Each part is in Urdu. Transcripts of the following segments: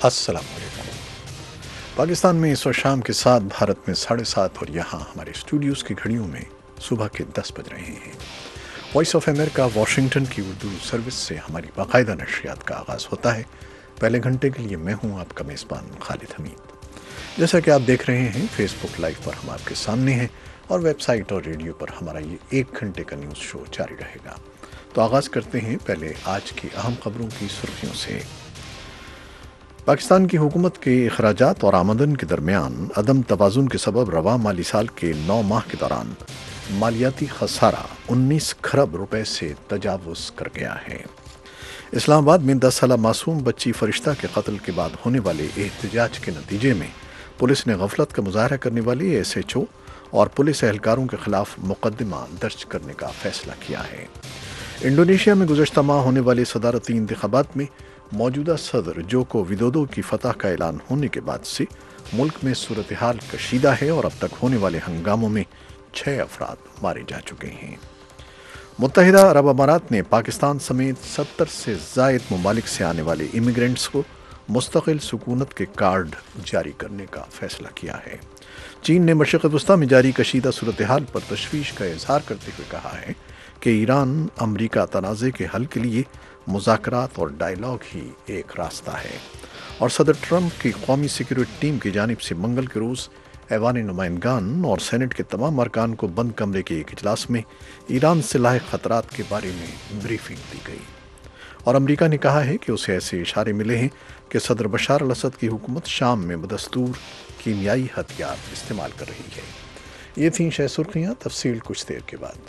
السلام علیکم۔ پاکستان میں اس وقت شام کے 7، بھارت میں 7:30 اور یہاں ہمارے اسٹوڈیوز کی گھڑیوں میں صبح کے 10 بج رہے ہیں۔ وائس آف امریکہ واشنگٹن کی اردو سروس سے ہماری باقاعدہ نشریات کا آغاز ہوتا ہے۔ پہلے گھنٹے کے لیے میں ہوں آپ کا میزبان خالد حمید۔ جیسا کہ آپ دیکھ رہے ہیں فیس بک لائیو پر ہم آپ کے سامنے ہیں، اور ویب سائٹ اور ریڈیو پر ہمارا یہ 1 گھنٹے کا نیوز شو جاری رہے گا۔ تو آغاز کرتے ہیں پہلے آج کی اہم خبروں کی سرخیوں سے۔ پاکستان کی حکومت کے اخراجات اور آمدن کے درمیان عدم توازن کے سبب رواں مالی سال کے 9 ماہ کے دوران مالیاتی خسارہ 19 کھرب روپے سے تجاوز کر گیا ہے۔ اسلام آباد میں 10 سالہ معصوم بچی فرشتہ کے قتل کے بعد ہونے والے احتجاج کے نتیجے میں پولیس نے غفلت کا مظاہرہ کرنے والے ایس ایچ او اور پولیس اہلکاروں کے خلاف مقدمہ درج کرنے کا فیصلہ کیا ہے۔ انڈونیشیا میں گزشتہ ماہ ہونے والے صدارتی انتخابات میں موجودہ صدر جوکو ودودو کی فتح کا اعلان ہونے کے بعد سے ملک میں صورتحال کشیدہ ہے، اور اب تک ہونے والے ہنگاموں میں 6 افراد مارے جا چکے ہیں۔ متحدہ عرب امارات نے پاکستان سمیت 70 سے زائد ممالک سے آنے والے امیگرینٹس کو مستقل سکونت کے کارڈ جاری کرنے کا فیصلہ کیا ہے۔ چین نے مشرق وسطیٰ میں جاری کشیدہ صورتحال پر تشویش کا اظہار کرتے ہوئے کہا ہے کہ ایران امریکہ تنازع کے حل کے لیے مذاکرات اور ڈائیلاگ ہی ایک راستہ ہے، اور صدر ٹرمپ کی قومی سیکیورٹی ٹیم کی جانب سے منگل کے روز ایوان نمائندگان اور سینٹ کے تمام ارکان کو بند کمرے کے ایک اجلاس میں ایران سے لاحق خطرات کے بارے میں بریفنگ دی گئی، اور امریکہ نے کہا ہے کہ اسے ایسے اشارے ملے ہیں کہ صدر بشار الاسد کی حکومت شام میں بدستور کیمیائی ہتھیار استعمال کر رہی ہے۔ یہ تھیں 6 سرخیاں، تفصیل کچھ دیر کے بعد۔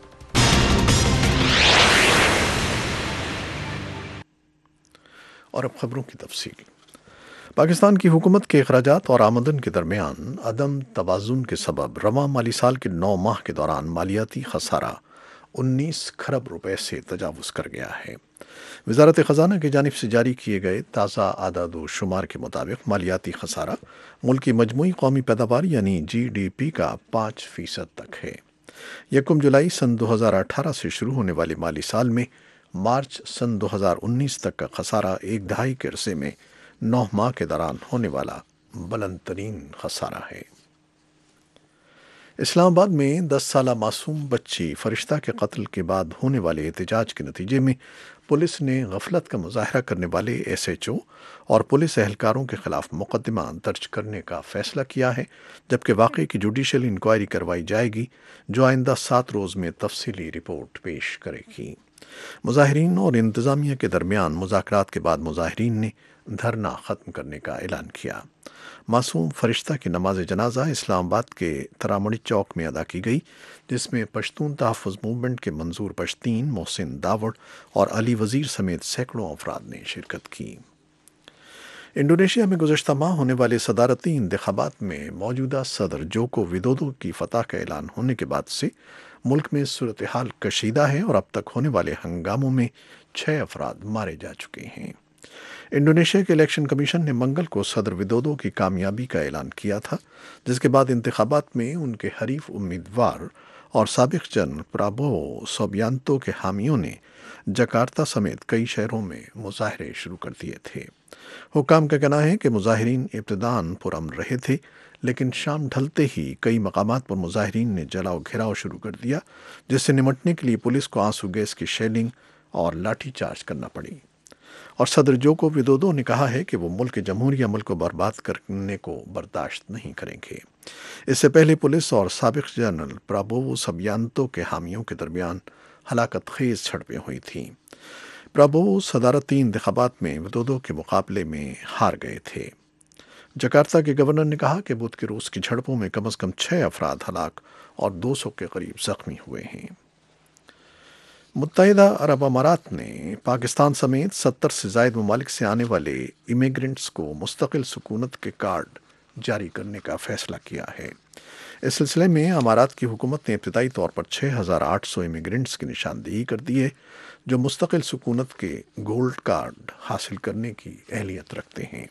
اور اب خبروں کی تفصیل۔ پاکستان کی حکومت کے اخراجات اور آمدن کے درمیان عدم توازن کے سبب رواں مالی سال کے 9 ماہ کے دوران مالیاتی خسارہ 19 کھرب روپے سے تجاوز کر گیا ہے۔ وزارت خزانہ کی جانب سے جاری کیے گئے تازہ اعداد و شمار کے مطابق مالیاتی خسارہ ملک کی مجموعی قومی پیداوار یعنی جی ڈی پی کا 5% تک ہے۔ 1 جولائی سن 2018 سے شروع ہونے والے مالی سال میں مارچ سن 2019 تک کا خسارہ ایک دہائی کے عرصے میں 9 ماہ کے دوران ہونے والا بلند ترین خسارہ ہے۔ اسلام آباد میں 10 سالہ معصوم بچی فرشتہ کے قتل کے بعد ہونے والے احتجاج کے نتیجے میں پولیس نے غفلت کا مظاہرہ کرنے والے ایس ایچ او اور پولیس اہلکاروں کے خلاف مقدمہ درج کرنے کا فیصلہ کیا ہے، جبکہ واقعے کی جوڈیشل انکوائری کروائی جائے گی جو آئندہ 7 روز میں تفصیلی رپورٹ پیش کرے گی۔ مظاہرین اور انتظامیہ کے درمیان مذاکرات کے بعد مظاہرین نے دھرنا ختم کرنے کا اعلان کیا۔ معصوم فرشتہ کی نماز جنازہ اسلام آباد کے ترامڑی چوک میں ادا کی گئی، جس میں پشتون تحفظ موومنٹ کے منظور پشتین، محسن داوڑ اور علی وزیر سمیت سینکڑوں افراد نے شرکت کی۔ انڈونیشیا میں گزشتہ ماہ ہونے والے صدارتی انتخابات میں موجودہ صدر جوکو ودودو کی فتح کا اعلان ہونے کے بعد سے ملک میں صورتحال کشیدہ ہے، اور اب تک ہونے والے ہنگاموں میں 6 افراد مارے جا چکے ہیں۔ انڈونیشیا کے الیکشن کمیشن نے منگل کو صدر ودودو کی کامیابی کا اعلان کیا تھا، جس کے بعد انتخابات میں ان کے حریف امیدوار اور سابق جنرل پرابوو سوبیانتو کے حامیوں نے جکارتا سمیت کئی شہروں میں مظاہرے شروع کر دیے تھے۔ حکام کا کہنا ہے کہ مظاہرین ابتداً پرامن رہے تھے، لیکن شام ڈھلتے ہی کئی مقامات پر مظاہرین نے جلاؤ گھیراؤ شروع کر دیا، جس سے نمٹنے کے لیے پولیس کو آنسو گیس کی شیلنگ اور لاٹھی چارج کرنا پڑی، اور صدر جوکو ودودو نے کہا ہے کہ وہ ملک جمہوری عمل کو برباد کرنے کو برداشت نہیں کریں گے۔ اس سے پہلے پولیس اور سابق جنرل پرابوو سبیانتو کے حامیوں کے درمیان ہلاکت خیز جھڑپیں ہوئی تھیں۔ پرابوو صدارتی انتخابات میں ودودو کے مقابلے میں ہار گئے تھے۔ جکارتا کے گورنر نے کہا کہ بدھ کے روز کی جھڑپوں میں کم از کم 6 افراد ہلاک اور 200 کے قریب زخمی ہوئے ہیں۔ متحدہ عرب امارات نے پاکستان سمیت 70 سے زائد ممالک سے آنے والے امیگرینٹس کو مستقل سکونت کے کارڈ جاری کرنے کا فیصلہ کیا ہے۔ اس سلسلے میں امارات کی حکومت نے ابتدائی طور پر 6,800 امیگرینٹس کی نشاندہی کر دی ہے جو مستقل سکونت کے گولڈ کارڈ حاصل کرنے کی اہلیت رکھتے ہیں۔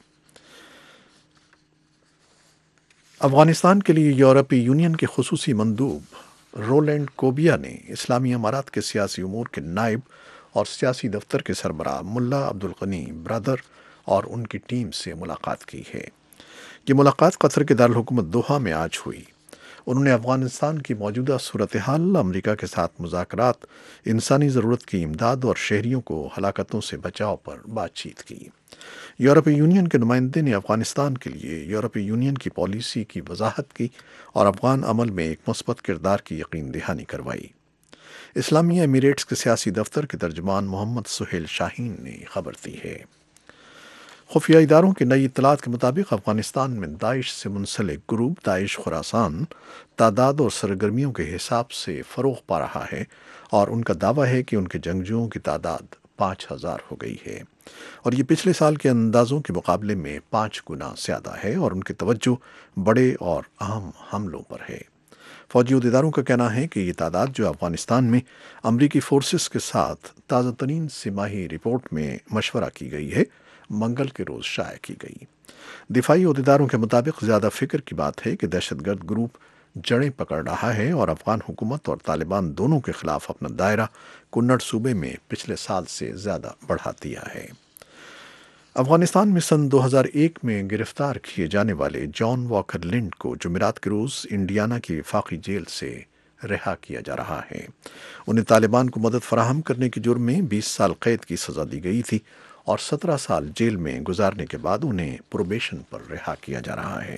افغانستان کے لیے یورپی یونین کے خصوصی مندوب رولینڈ کوبیا نے اسلامی امارات کے سیاسی امور کے نائب اور سیاسی دفتر کے سربراہ ملا عبدالغنی برادر اور ان کی ٹیم سے ملاقات کی ہے۔ یہ ملاقات قطر کے دارالحکومت دوحہ میں آج ہوئی۔ انہوں نے افغانستان کی موجودہ صورتحال، امریکہ کے ساتھ مذاکرات، انسانی ضرورت کی امداد اور شہریوں کو ہلاکتوں سے بچاؤ پر بات چیت کی۔ یورپی یونین کے نمائندے نے افغانستان کے لیے یورپی یونین کی پالیسی کی وضاحت کی اور افغان عمل میں ایک مثبت کردار کی یقین دہانی کروائی۔ اسلامیہ ایمریٹس کے سیاسی دفتر کے ترجمان محمد سہیل شاہین نے خبر دی ہے۔ خفیہ اداروں کی نئی اطلاعات کے مطابق افغانستان میں داعش سے منسلک گروپ داعش خراسان تعداد اور سرگرمیوں کے حساب سے فروغ پا رہا ہے، اور ان کا دعویٰ ہے کہ ان کے جنگجوؤں کی تعداد 5,000 ہو گئی ہے، اور یہ پچھلے سال کے اندازوں کے مقابلے میں 5 گنا زیادہ ہے، اور ان کی توجہ بڑے اور اہم حملوں پر ہے۔ فوجی عہدیداروں کا کہنا ہے کہ یہ تعداد، جو افغانستان میں امریکی فورسز کے ساتھ تازہ ترین سہ ماہی رپورٹ میں مشورہ کی گئی ہے، منگل کے روز شائع کی گئی۔ دفاعی عہدیداروں کے مطابق زیادہ فکر کی بات ہے کہ دہشت گرد گروپ جڑیں پکڑ رہا ہے اور افغان حکومت اور طالبان دونوں کے خلاف اپنا دائرہ کنڑ صوبے میں پچھلے سال سے زیادہ بڑھا دیا ہے۔ افغانستان میں سن 2001 میں گرفتار کیے جانے والے جان واکر لنڈ کو جمعرات کے روز انڈیانا کی وفاقی جیل سے رہا کیا جا رہا ہے۔ انہیں طالبان کو مدد فراہم کرنے کے جرم میں 20 سال قید کی سزا دی گئی تھی، اور 17 سال جیل میں گزارنے کے بعد انہیں پروبیشن پر رہا کیا جا رہا ہے۔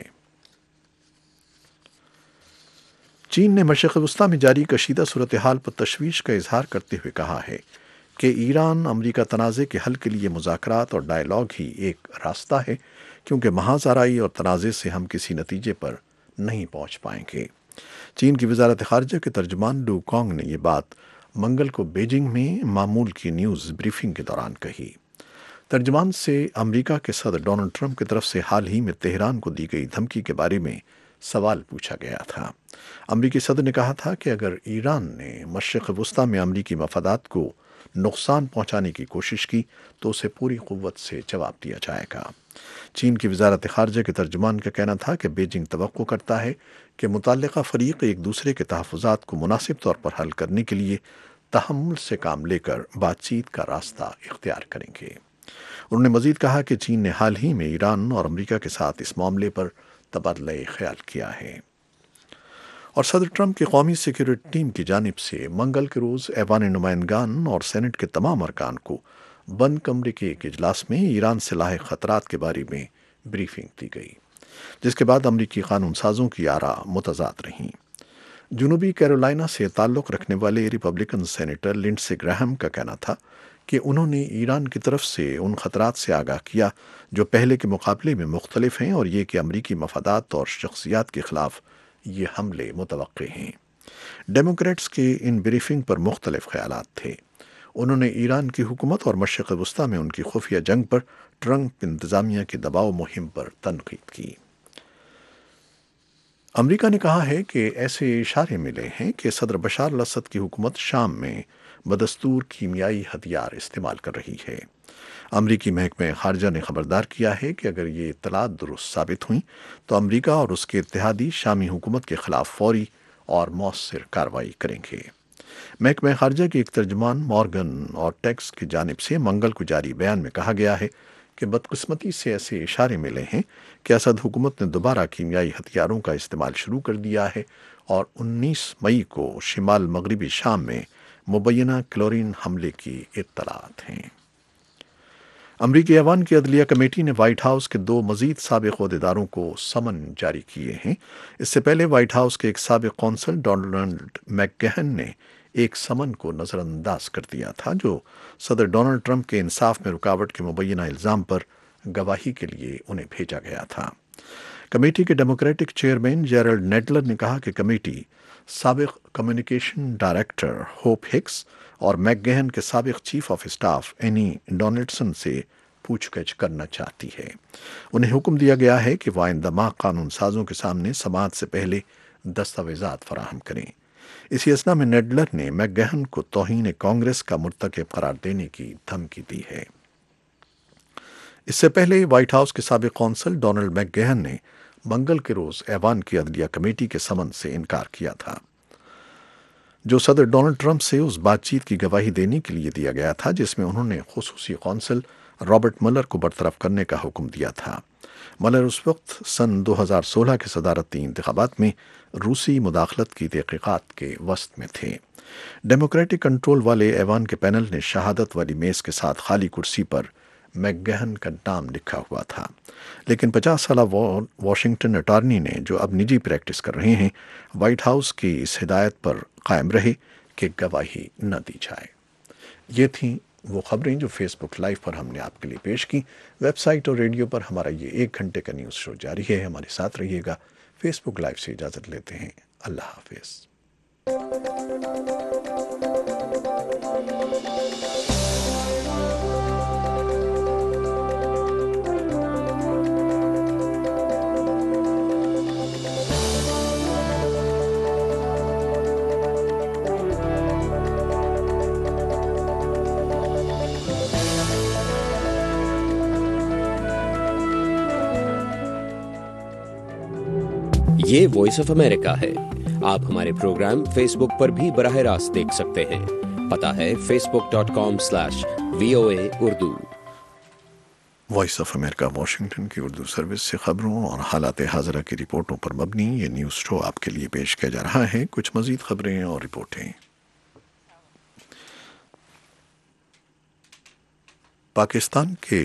چین نے مشرق وسطیٰ میں جاری کشیدہ صورتحال پر تشویش کا اظہار کرتے ہوئے کہا ہے کہ ایران امریکہ تنازع کے حل کے لیے مذاکرات اور ڈائیلاگ ہی ایک راستہ ہے، کیونکہ محاذ آرائی اور تنازع سے ہم کسی نتیجے پر نہیں پہنچ پائیں گے۔ چین کی وزارت خارجہ کے ترجمان لو کانگ نے یہ بات منگل کو بیجنگ میں معمول کی نیوز بریفنگ کے دوران کہی۔ ترجمان سے امریکہ کے صدر ڈونلڈ ٹرمپ کی طرف سے حال ہی میں تہران کو دی گئی دھمکی کے بارے میں سوال پوچھا گیا تھا۔ امریکی صدر نے کہا تھا کہ اگر ایران نے مشرق وسطیٰ میں امریکی مفادات کو نقصان پہنچانے کی کوشش کی تو اسے پوری قوت سے جواب دیا جائے گا۔ چین کی وزارت خارجہ کے ترجمان کا کہنا تھا کہ بیجنگ توقع کرتا ہے کہ متعلقہ فریق ایک دوسرے کے تحفظات کو مناسب طور پر حل کرنے کے لیے تحمل سے کام لے کر بات چیت کا راستہ اختیار کریں گے۔ انہوں نے مزید کہا کہ چین نے حال ہی میں ایران اور امریکہ کے ساتھ اس معاملے پر تبادلہ خیال کیا ہے۔ اور صدر ٹرمپ کی قومی سیکیورٹی ٹیم کی جانب سے منگل کے روز ایوان نمائندگان اور سینٹ کے تمام ارکان کو بند کمرے کے ایک اجلاس میں ایران سے لاحق خطرات کے بارے میں بریفنگ دی گئی، جس کے بعد امریکی قانون سازوں کی آراء متضاد رہیں۔ جنوبی کیرولائنا سے تعلق رکھنے والے ریپبلکن سینیٹر لنڈسے گراہم کا کہنا تھا کہ انہوں نے ایران کی طرف سے ان خطرات سے آگاہ کیا جو پہلے کے مقابلے میں مختلف ہیں، اور یہ کہ امریکی مفادات اور شخصیات کے خلاف یہ حملے متوقع ہیں۔ ڈیموکریٹس کے ان بریفنگ پر مختلف خیالات تھے۔ انہوں نے ایران کی حکومت اور مشرق وسطیٰ میں ان کی خفیہ جنگ پر ٹرمپ انتظامیہ کی دباؤ مہم پر تنقید کی۔ امریکہ نے کہا ہے کہ ایسے اشارے ملے ہیں کہ صدر بشار الاسد کی حکومت شام میں بدستور کیمیائی ہتھیار استعمال کر رہی ہے۔ امریکی محکمہ خارجہ نے خبردار کیا ہے کہ اگر یہ اطلاعات درست ثابت ہوئیں تو امریکہ اور اس کے اتحادی شامی حکومت کے خلاف فوری اور مؤثر کارروائی کریں گے۔ محکمہ خارجہ کے ایک ترجمان مورگن اور ٹیکس کی جانب سے منگل کو جاری بیان میں کہا گیا ہے کہ بدقسمتی سے ایسے اشارے ملے ہیں کہ اسد حکومت نے دوبارہ کیمیائی ہتھیاروں کا استعمال شروع کر دیا ہے، اور 19 مئی کو شمال مغربی شام میں مبینہ کلورین حملے کی اطلاعات ہیں۔ امریکی ایوان کی عدلیہ کمیٹی نے وائٹ ہاؤس کے 2 مزید سابق عہدیداروں کو سمن جاری کیے ہیں۔ اس سے پہلے وائٹ ہاؤس کے ایک سابق قونصل ڈونلڈ میک گہن نے ایک سمن کو نظر انداز کر دیا تھا، جو صدر ڈونلڈ ٹرمپ کے انصاف میں رکاوٹ کے مبینہ الزام پر گواہی کے لیے انہیں بھیجا گیا تھا۔ کمیٹی کے ڈیموکریٹک چیئرمین جیرلڈ نیڈلر نے کہا کہ کمیٹی سابق کمیونیکیشن ڈائریکٹر ہوپ ہکس اور میک گہن کے سابق chief of staff Annie Donaldson سے پوچھ گچھ کرنا چاہتی ہے۔ انہیں حکم دیا گیا ہے کہ وہ آئندہ ماہ قانون سازوں کے سامنے سماعت سے پہلے دستاویزات فراہم کریں۔ اسی اثنا میں نیڈلر نے میک گہن کو توہین کانگریس کا مرتکب قرار دینے کی دھمکی دی ہے۔ اس سے پہلے وائٹ ہاؤس کے سابق قونصل ڈونلڈ میک گہن نے منگل کے روز ایوان کی عدلیہ کمیٹی کے سمن سے انکار کیا تھا، جو صدر ڈونلڈ ٹرمپ سے اس بات چیت کی گواہی دینے کے لیے دیا گیا تھا جس میں انہوں نے خصوصی قونصل रॉबर्ट मुलर को बरतरफ करने का हुक्म दिया था। मुलर उस वक्त सन 2016 के सदारती इंतखाबात में रूसी मुदाखलत की तहकीकात के वस्त में थे। डेमोक्रेटिक कंट्रोल वाले ऐवान के पैनल ने शहादत वाली मेज़ के साथ खाली कुर्सी पर मैकगहन का नाम लिखा हुआ था, लेकिन 50 साल वाशिंगटन अटॉर्नी ने, जो अब निजी प्रैक्टिस कर रहे हैं, व्हाइट हाउस की इस हिदायत पर कायम रहे कि गवाही न दी जाए। ये थी वो खबरें जो फेसबुक लाइव पर हमने आपके लिए पेश की। वेबसाइट और रेडियो पर हमारा ये 1 घंटे का न्यूज़ शो जारी है। हमारे साथ रहिएगा। फेसबुक लाइव से इजाज़त लेते हैं। अल्लाह हाफिज़। ये वॉइस ऑफ अमेरिका है। आप हमारे प्रोग्राम फेसबुक पर भी बराह रास्त देख सकते हैं। पता है facebook.com/VOA Urdu. Voice of America Washington की उर्दू सर्विस से खबरों और हालात हाज़िरा की रिपोर्टों पर मबनी ये न्यूज़ शो आपके लिए पेश किया जा रहा है। कुछ मज़ीद खबरें और रिपोर्टें। पाकिस्तान के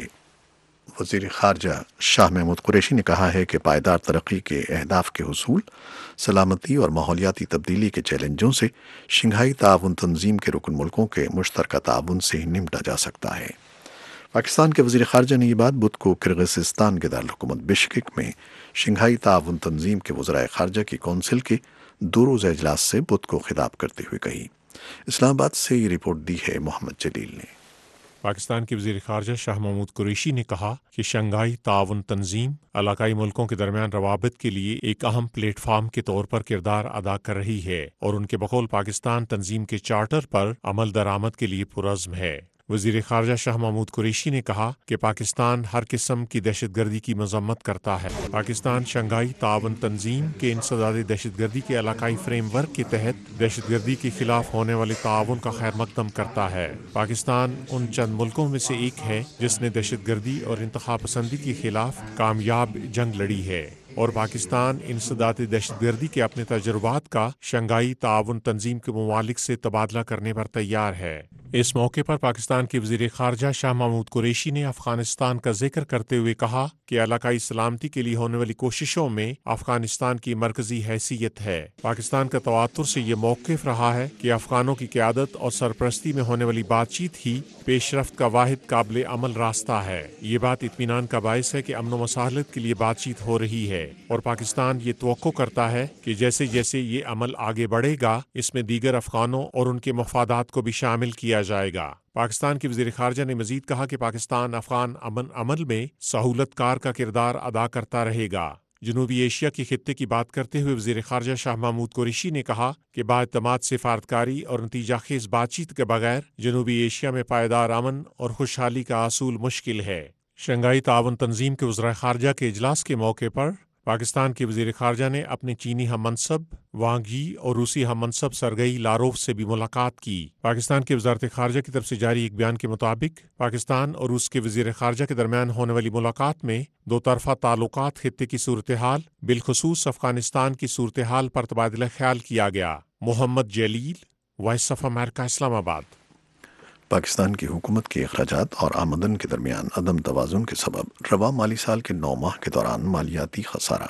वज़ीर ख़ारजा शाह महमूद कुरैशी ने कहा है कि पायदार तरक्की के अहदाफ के हुसूल, सलामती और माहौलियाती तब्दीली के चैलेंजों से शंघाई ताउन तंजीम के रुकन मुल्कों के मुश्तरका ताउन से ही निपटा जा सकता है। पाकिस्तान के वज़ीर ख़ारजा ने यह बात बुध को किर्गिज़स्तान के दारुल बिश्केक में शंघाई ताउन तंजीम के वज़राए ख़ारजा की कौंसिल के 2 रोज़ा इजलास से बुध को खिताब करते हुए कही। इस्लामाबाद से ये रिपोर्ट दी है मोहम्मद जलील ने। पाकिस्तान के वज़ीर ख़ारजा शाह महमूद कुरैशी ने कहा कि शंघाई ताउन तंजीम इलाकाई मुल्कों के दरमियान रवाबित के लिए एक अहम प्लेटफार्म के तौर पर किरदार अदा कर रही है और उनके बकौल पाकिस्तान तंजीम के चार्टर पर अमल दरामद के लिए पुरज़्म है। वज़ीर ख़ारजा शाह महमूद कुरैशी ने कहा कि पाकिस्तान हर किस्म की दहशतगर्दी की मज़म्मत करता है। पाकिस्तान शंघाई ताउन तंजीम के इंसदाद दहशतगर्दी के इलाकाई फ्रेमवर्क के तहत दहशतगर्दी के खिलाफ होने वाले ताउन का खैर मकदम करता है। पाकिस्तान उन चंद मुल्कों में से एक है जिसने दहशतगर्दी और इंतखा पसंदी के खिलाफ कामयाब जंग लड़ी है और पाकिस्तान इंसदाद दहशतगर्दी के अपने तजुर्बात का शंघाई ताउन तंजीम के ममालिक से तबादला करने पर तैयार है। इस मौके पर पाकिस्तान के वज़ीर ख़ारजा शाह महमूद कुरैशी ने अफ़ग़ानिस्तान का जिक्र करते हुए कहा कि इलाकाई सलामती के लिए होने वाली कोशिशों में अफ़ग़ानिस्तान की मरकज़ी हैसियत है। पाकिस्तान का तवातुर से ये मौक़िफ़ रहा है कि अफ़ग़ानों की क़यादत और सरपरस्ती में होने वाली बातचीत ही पेशरफ्त का वाहिद काबिल अमल रास्ता है। ये बात इत्मीनान का बायस है कि अमन व मसाहलत के लिए बातचीत हो रही है और पाकिस्तान ये तवक्को करता है कि जैसे जैसे ये अमल आगे बढ़ेगा इसमें दीगर अफ़ग़ानों और उनके मफादात को भी शामिल किया जाएगा। पाकिस्तान के वज़ीर ख़ारजा ने मज़ीद कहा कि पाकिस्तान अफ़ग़ान अमन अमल में सहूलतकार का किरदार अदा करता रहेगा। जनूबी एशिया के खित्ते की बात करते हुए वज़ीर ख़ारजा शाह महमूद कुरैशी ने कहा कि बाएतमाद सिफारतकारी और नतीजा खेज़ बातचीत के बगैर जनूबी एशिया में पायदार अमन और खुशहाली का हासिल मुश्किल है। शंघाई ताउन तंजीम के वज़राए ख़ारजा के इजलास के मौके पर पाकिस्तान के वज़ीर ख़ारजा ने अपने चीनी हम मनसब वांग यी और रूसी हम मनसब सरगई लारोव से भी मुलाकात की। पाकिस्तान की वज़ारत ख़ारजा की तरफ से जारी एक बयान के मुताबिक पाकिस्तान और रूस के वज़ीर ख़ारजा के दरमियान होने वाली मुलाकात में दो तरफ़ा ताल्लुकात, खित्ते की सूरत हाल, बिलखुसूस अफ़ग़ानिस्तान की सूरत हाल पर तबादला ख्याल किया गया। Mohammad Jalil, voice of America, Islamabad. Pakistan की हुकूमत के अखराजात और आमदन के दरमियान अदम तवाज़ुन के सबब रवा माली साल के 9 माह के दौरान मालियाती खसारा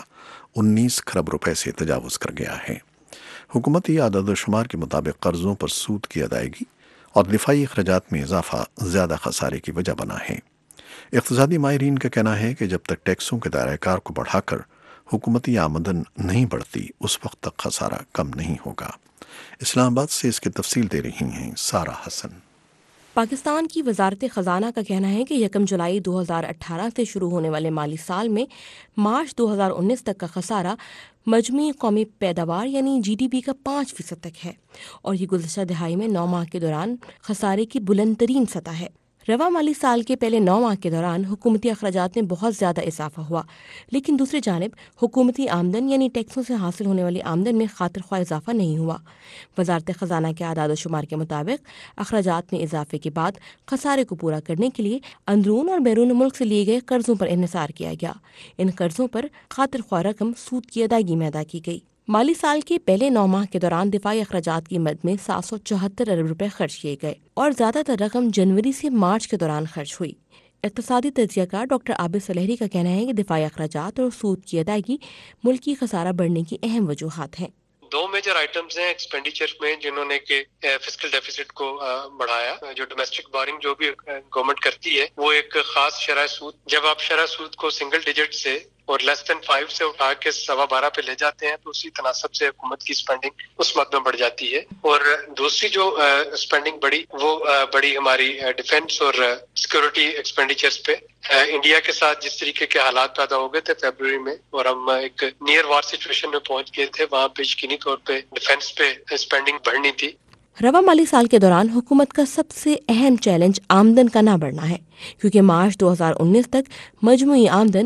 19 खरब रुपए से तजावुज़ कर गया है। हुकूमती आदद शुमार के मुताबिक कर्ज़ों पर सूद की अदायगी और दिफाई अखराजात में इजाफा ज़्यादा खसारे की वजह बना है। इक़्तिसादी माहिरीन का कहना है कि जब तक टैक्सों के दायरा कार को बढ़ाकर हुकूमती आमदन नहीं बढ़ती उस वक्त तक खसारा कम नहीं होगा। इस्लामाबाद से इसकी तफसील दे रही हैं सारा हसन। पाकिस्तान की वजारत ख़जाना का कहना है कि 1 जुलाई 2018 से शुरू होने वाले माली साल में मार्च 2019 तक का खसारा मजमूई कौमी पैदावार यानी GDP का 5% तक है और ये गुज़श्ता दिहाई में 9 माह के दौरान खसारे की बुलंद तरीन सतह है। रवा माली साल के पहले 9 माह के दौरान हुकूमती अखराजात में बहुत ज़्यादा इजाफा हुआ, लेकिन दूसरी जानिब हुकूमती आमदन यानी टैक्सों से हासिल होने वाली आमदन में खातिर ख्वाह इजाफा नहीं हुआ। वजारत ख़जाना के आदाद शुमार के मुताबिक अखराजात में इजाफे के बाद खसारे को पूरा करने के लिए अंदरून और बैरून मुल्क से लिए गए कर्ज़ों पर इन्हिसार किया गया। इन कर्ज़ों पर खातिर ख्वाह रकम सूद की अदायगी में अदा की गई। माली साल के पहले 9 माह के दौरान दिफाई अखराजात की मद में 774 अरब रुपए खर्च किए गए और ज़्यादातर रकम जनवरी से मार्च के दौरान खर्च हुई। इक़्तिसादी तज्ज़ियाकार डॉक्टर आबिद सलहरी का कहना है कि दिफाई अखराजात और सूद की अदायगी मुल्की खसारा बढ़ने की अहम वजूहात हैं। 2 मेजर आइटम्स हैं एक्सपेंडिचर में जिन्होंने के फिस्कल डेफिसिट को बढ़ाया। जो डोमेस्टिक बोरिंग जो भी गवर्नमेंट करती है वो एक खास शरह सूद, जब आप शरह सूद को सिंगल डिजिट से और लेस देन 5 से उठा के 12.25 पे ले जाते हैं तो उसी तनासब से हुकूमत की स्पेंडिंग उस मद में बढ़ जाती है। और दूसरी जो स्पेंडिंग बढ़ी वो बड़ी हमारी डिफेंस और सिक्योरिटी एक्सपेंडिचर्स पे। इंडिया के साथ जिस तरीके के हालात पैदा हो गए थे फरवरी में और हम एक नियर वार सिचुएशन में पहुंच गए थे, वहाँ पे यकीनी तौर पे डिफेंस पे स्पेंडिंग बढ़नी थी। रवा माली साल के दौरान हुकूमत का सबसे अहम चैलेंज आमदन का ना बढ़ना है, क्योंकि मार्च 2019 तक मजमूई आमदन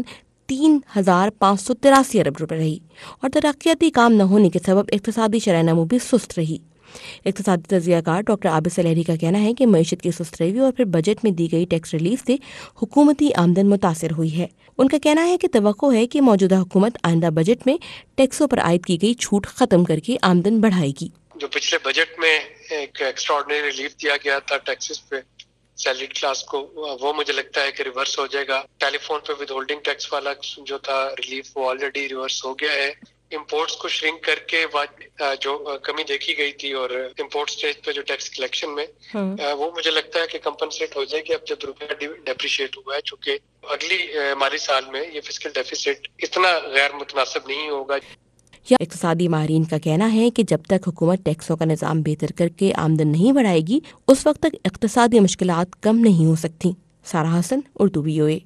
3,583 अरब रुपए रही और तरक्याती काम न होने के सबब इक़्तिसादी शरह नमू भी सुस्त रही। इक़्तिसादी तज्ज़ियाकार डॉक्टर आबिद सलहरी का कहना है कि मईशत की सुस्त रवी और फिर बजट में दी गई टैक्स रिलीफ से हुकूमती आमदन मुतासिर हुई है। उनका कहना है कि तवक्को है कि मौजूदा हुकूमत आइंदा बजट में टैक्सों पर आयद की गई छूट खत्म करके आमदन बढ़ाएगी। जो पिछले बजट में एक एक्स्ट्राऑर्डिनरी रिलीफ दिया गया था टैक्सेस पे सैलरीड क्लास को, वो मुझे लगता है कि रिवर्स हो जाएगा। टेलीफोन पे विद होल्डिंग टैक्स वाला जो था रिलीफ वो ऑलरेडी रिवर्स हो गया है। इंपोर्ट्स को श्रिंक करके जो कमी देखी गई थी और इंपोर्ट स्टेज पे जो टैक्स कलेक्शन में वो मुझे लगता है कि कंपनसेट हो जाएगी अब जब रुपया डेप्रिशिएट हुआ है, चूंकि अगली माली साल में ये फिस्कल डेफिसिट इतना गैर मुतनासिब नहीं होगा। इक़्तिसादी माहिरीन का कहना है कि जब तक हुकूमत टैक्सों का निज़ाम बेहतर करके आमदन नहीं बढ़ाएगी उस वक्त तक इक़्तिसादी मुश्किलात कम नहीं हो सकती। सारा हसन, उर्दू VOA।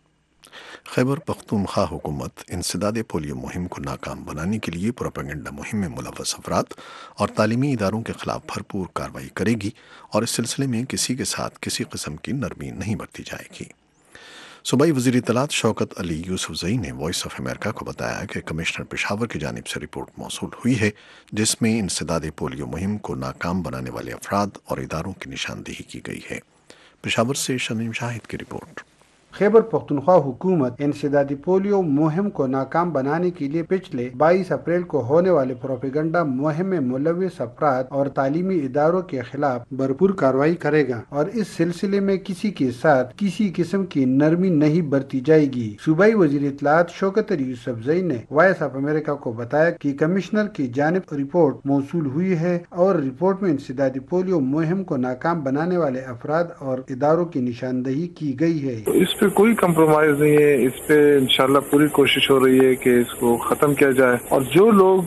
खैबर पख्तूनख्वा हुकूमत इंसदाद पोलियो मुहिम को नाकाम बनाने के लिए प्रोपेगेंडा मुहिम में मुलव्वस अफराद और तालीमी इदारों के खिलाफ भरपूर कार्रवाई करेगी और इस सिलसिले में किसी के साथ किसी किस्म की नरमी नहीं बरती जाएगी। सूबाई वज़ीर इत्तलात शौकत अली यूसुफ़ज़ई ने वॉइस ऑफ अमेरिका को बताया कि कमिश्नर पेशावर की जानिब से रिपोर्ट मौसूल हुई है जिसमें इंसदाद पोलियो मुहिम को नाकाम बनाने वाले अफराद और इदारों की निशानदेही की गई है। पेशावर से शमीम शाहिद की रिपोर्ट। खैबर पख्तूनख्वा हुकूमत इंसदादी पोलियो मुहिम को नाकाम बनाने के लिए पिछले 22 अप्रैल को होने वाले प्रोपेगेंडा मुहिम में मुलव्वस अफराद और तालीमी इदारों के खिलाफ भरपूर कार्रवाई करेगा और इस सिलसिले में किसी के साथ किसी किस्म की नरमी नहीं बरती जाएगी। सूबाई वज़ीर इत्तलात शौकत अली यूसुफ़ज़ई ने वॉइस ऑफ अमेरिका को बताया कि कमिश्नर की जानिब रिपोर्ट मौसूल हुई है और रिपोर्ट में इंसदादी पोलियो मुहिम को नाकाम बनाने वाले अफराद और इदारों की निशानदेही की गई है। इस पे कोई कंप्रोमाइज नहीं है। इस पे इंशाल्लाह पूरी कोशिश हो रही है कि इसको खत्म किया जाए और जो लोग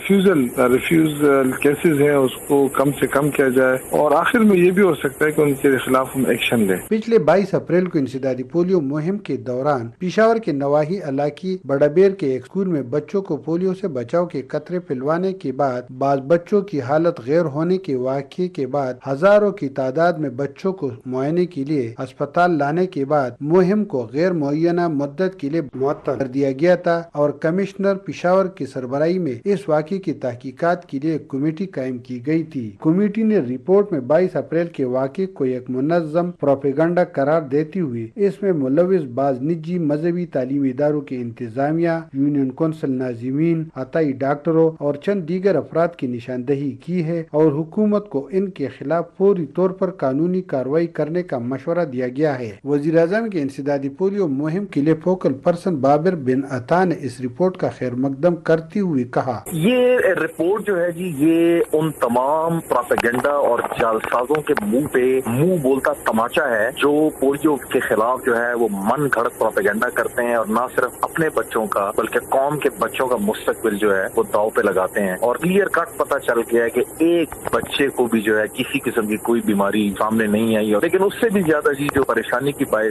रिफ्यूजल केसेस हैं उसको कम से कम किया जाए और आखिर में ये भी हो सकता है कि उनके खिलाफ हम एक्शन लें। पिछले 22 अप्रैल को इंसदादी पोलियो मुहिम के दौरान पेशावर के नवाही इलाकी बड़ाबेर के एक स्कूल में बच्चों को पोलियो से बचाव के कतरे पिलवाने के बाद बाज बच्चों की हालत गैर होने के वाक़े के बाद हजारों की तादाद में बच्चों को मुआयने के लिए अस्पताल लाने के बाद मुहिम को गैर मुअय्यना मुद्दत के लिए मुअत्तल कर दिया गया था और कमिश्नर पेशावर की सरबराही में इस वाक़े की तहकीकात के लिए एक कमेटी कायम की गई थी। कमेटी ने रिपोर्ट में 22 अप्रैल के वाक़े को एक मुनज़्ज़म प्रोपेगेंडा करार देती हुई इसमें मुलव्वस बाज निजी मजहबी तालीमी इदारों के इंतजामिया, यूनियन कौंसिल नाज़िमीन, अताई डॉक्टरों और चंद दीगर अफराद की निशानदेही की है और हुकूमत को इनके खिलाफ फौरी तौर पर कानूनी कार्रवाई करने का मशवरा दिया गया है। वज़ीर आज़म के इंसदादी पोलियो मुहिम के लिए फोकल पर्सन बाबिर बिन अता ने इस रिपोर्ट का खैर मकदम करते हुए कहा, ये रिपोर्ट जो है जी ये उन तमाम प्रोपेगेंडा और जालसाजों के मुंह बोलता तमाचा है जो पोलियो के खिलाफ जो है वो मन घड़त प्रोपेगेंडा करते हैं और न सिर्फ अपने बच्चों का बल्कि कौम के बच्चों का मुस्तकबिल जो है वो दाव पे लगाते हैं। और क्लियर कट पता चल गया है कि एक बच्चे को भी जो है किसी किस्म की कोई बीमारी सामने नहीं आई। लेकिन उससे भी ज्यादा जी जो परेशानी की बात है वो ये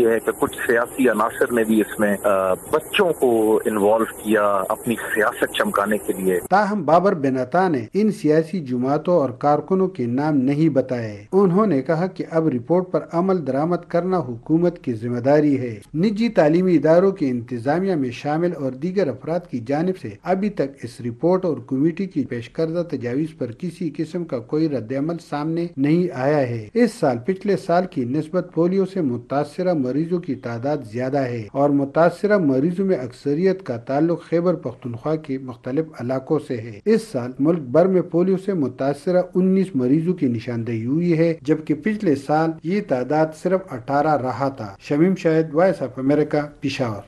یہ ہے کہ کچھ سیاسی عناصر نے بھی اس میں بچوں کو انوالو کیا اپنی سیاست چمکانے کے لیے۔ تاہم بابر بن عطا نے ان سیاسی جماعتوں اور کارکنوں کے نام نہیں بتائے۔ انہوں نے کہا کہ اب رپورٹ پر عمل درآمد کرنا حکومت کی ذمہ داری ہے۔ نجی تعلیمی اداروں کی انتظامیہ میں شامل اور دیگر افراد کی جانب سے ابھی تک اس رپورٹ اور کمیٹی کی پیش کردہ تجاویز پر کسی قسم کا کوئی رد عمل سامنے نہیں آیا ہے۔ اس سال پچھلے سال کی نسبت پولیو سے متاثرہ مریضوں کی تعداد زیادہ ہے اور متاثرہ مریضوں میں اکثریت کا تعلق خیبر پختونخوا کے مختلف علاقوں سے ہے۔ اس سال ملک بھر میں پولیو سے متاثرہ 19 مریضوں کی نشاندہی ہوئی ہے، جبکہ پچھلے سال یہ تعداد صرف 18 رہا تھا۔ Shamim Shahid, voice of America, Peshawar.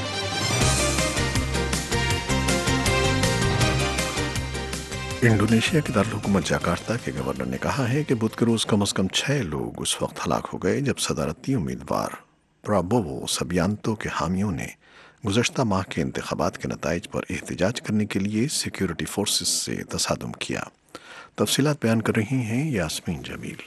Indonesia کے دارالحکومت جاکارتا کے گورنر نے کہا ہے کہ بدھ کے روز کم از کم 6 لوگ اس وقت ہلاک ہو گئے جب صدارتی امیدوار پرابوو سبیانتو کے حامیوں نے گزشتہ ماہ کے انتخابات کے نتائج پر احتجاج کرنے کے لیے سیکیورٹی فورسز سے تصادم کیا۔ تفصیلات بیان کر رہی ہیں یاسمین جمیل۔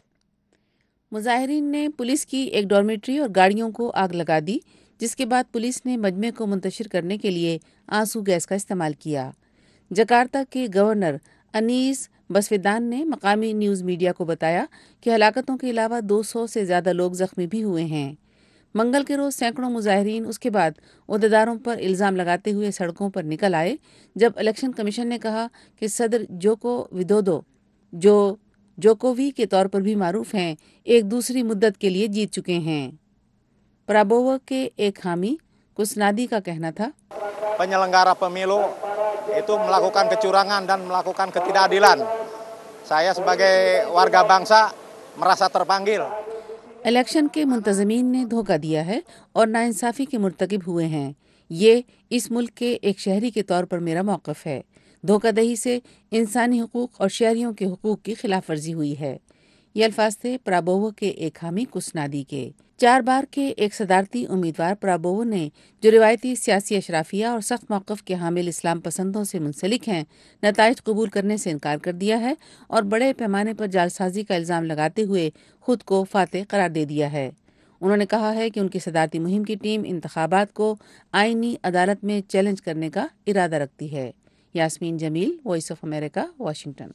مظاہرین نے پولیس کی ایک ڈارمیٹری اور گاڑیوں کو آگ لگا دی، جس کے بعد پولیس نے مجمع کو منتشر کرنے کے لیے آنسو گیس کا استعمال کیا۔ جکارتا کے گورنر انیس بسویدان نے مقامی نیوز میڈیا کو بتایا کہ ہلاکتوں کے علاوہ 200 سے زیادہ لوگ زخمی بھی ہوئے ہیں۔ منگل کے روز سینکڑوں مظاہرین اس کے بعد عہدیداروں پر الزام لگاتے ہوئے سڑکوں پر نکل آئے جب الیکشن کمیشن نے کہا کہ صدر جوکو ودودو، جو جوکووی کے طور پر بھی معروف ہیں، ایک دوسری مدت کے لیے جیت چکے ہیں۔ پرابوو کے ایک حامی کسنادی کا کہنا تھا، penyelenggara pemilu itu melakukan kecurangan dan melakukan ketidakadilan. Saya sebagai warga bangsa merasa terpanggil. Election کے منتظمین نے دھوکہ دیا ہے اور ناانصافی کے مرتکب ہوئے ہیں۔ یہ اس ملک کے ایک شہری کے طور پر میرا موقف ہے۔ دھوکہ دہی سے انسانی حقوق اور شہریوں کے حقوق کی خلاف ورزی ہوئی ہے۔ یہ الفاظ تھے پرابوو کے ایک حامی کسنادی کے۔ 4 بار کے ایک صدارتی امیدوار پرابوو نے، جو روایتی سیاسی اشرافیہ اور سخت موقف کے حامل اسلام پسندوں سے منسلک ہیں، نتائج قبول کرنے سے انکار کر دیا ہے اور بڑے پیمانے پر جعلسازی کا الزام لگاتے ہوئے خود کو فاتح قرار دے دیا ہے۔ انہوں نے کہا ہے کہ ان کی صدارتی مہم کی ٹیم انتخابات کو آئینی عدالت میں چیلنج کرنے کا ارادہ رکھتی ہے۔ Yasmin Jamil, voice of America, Washington.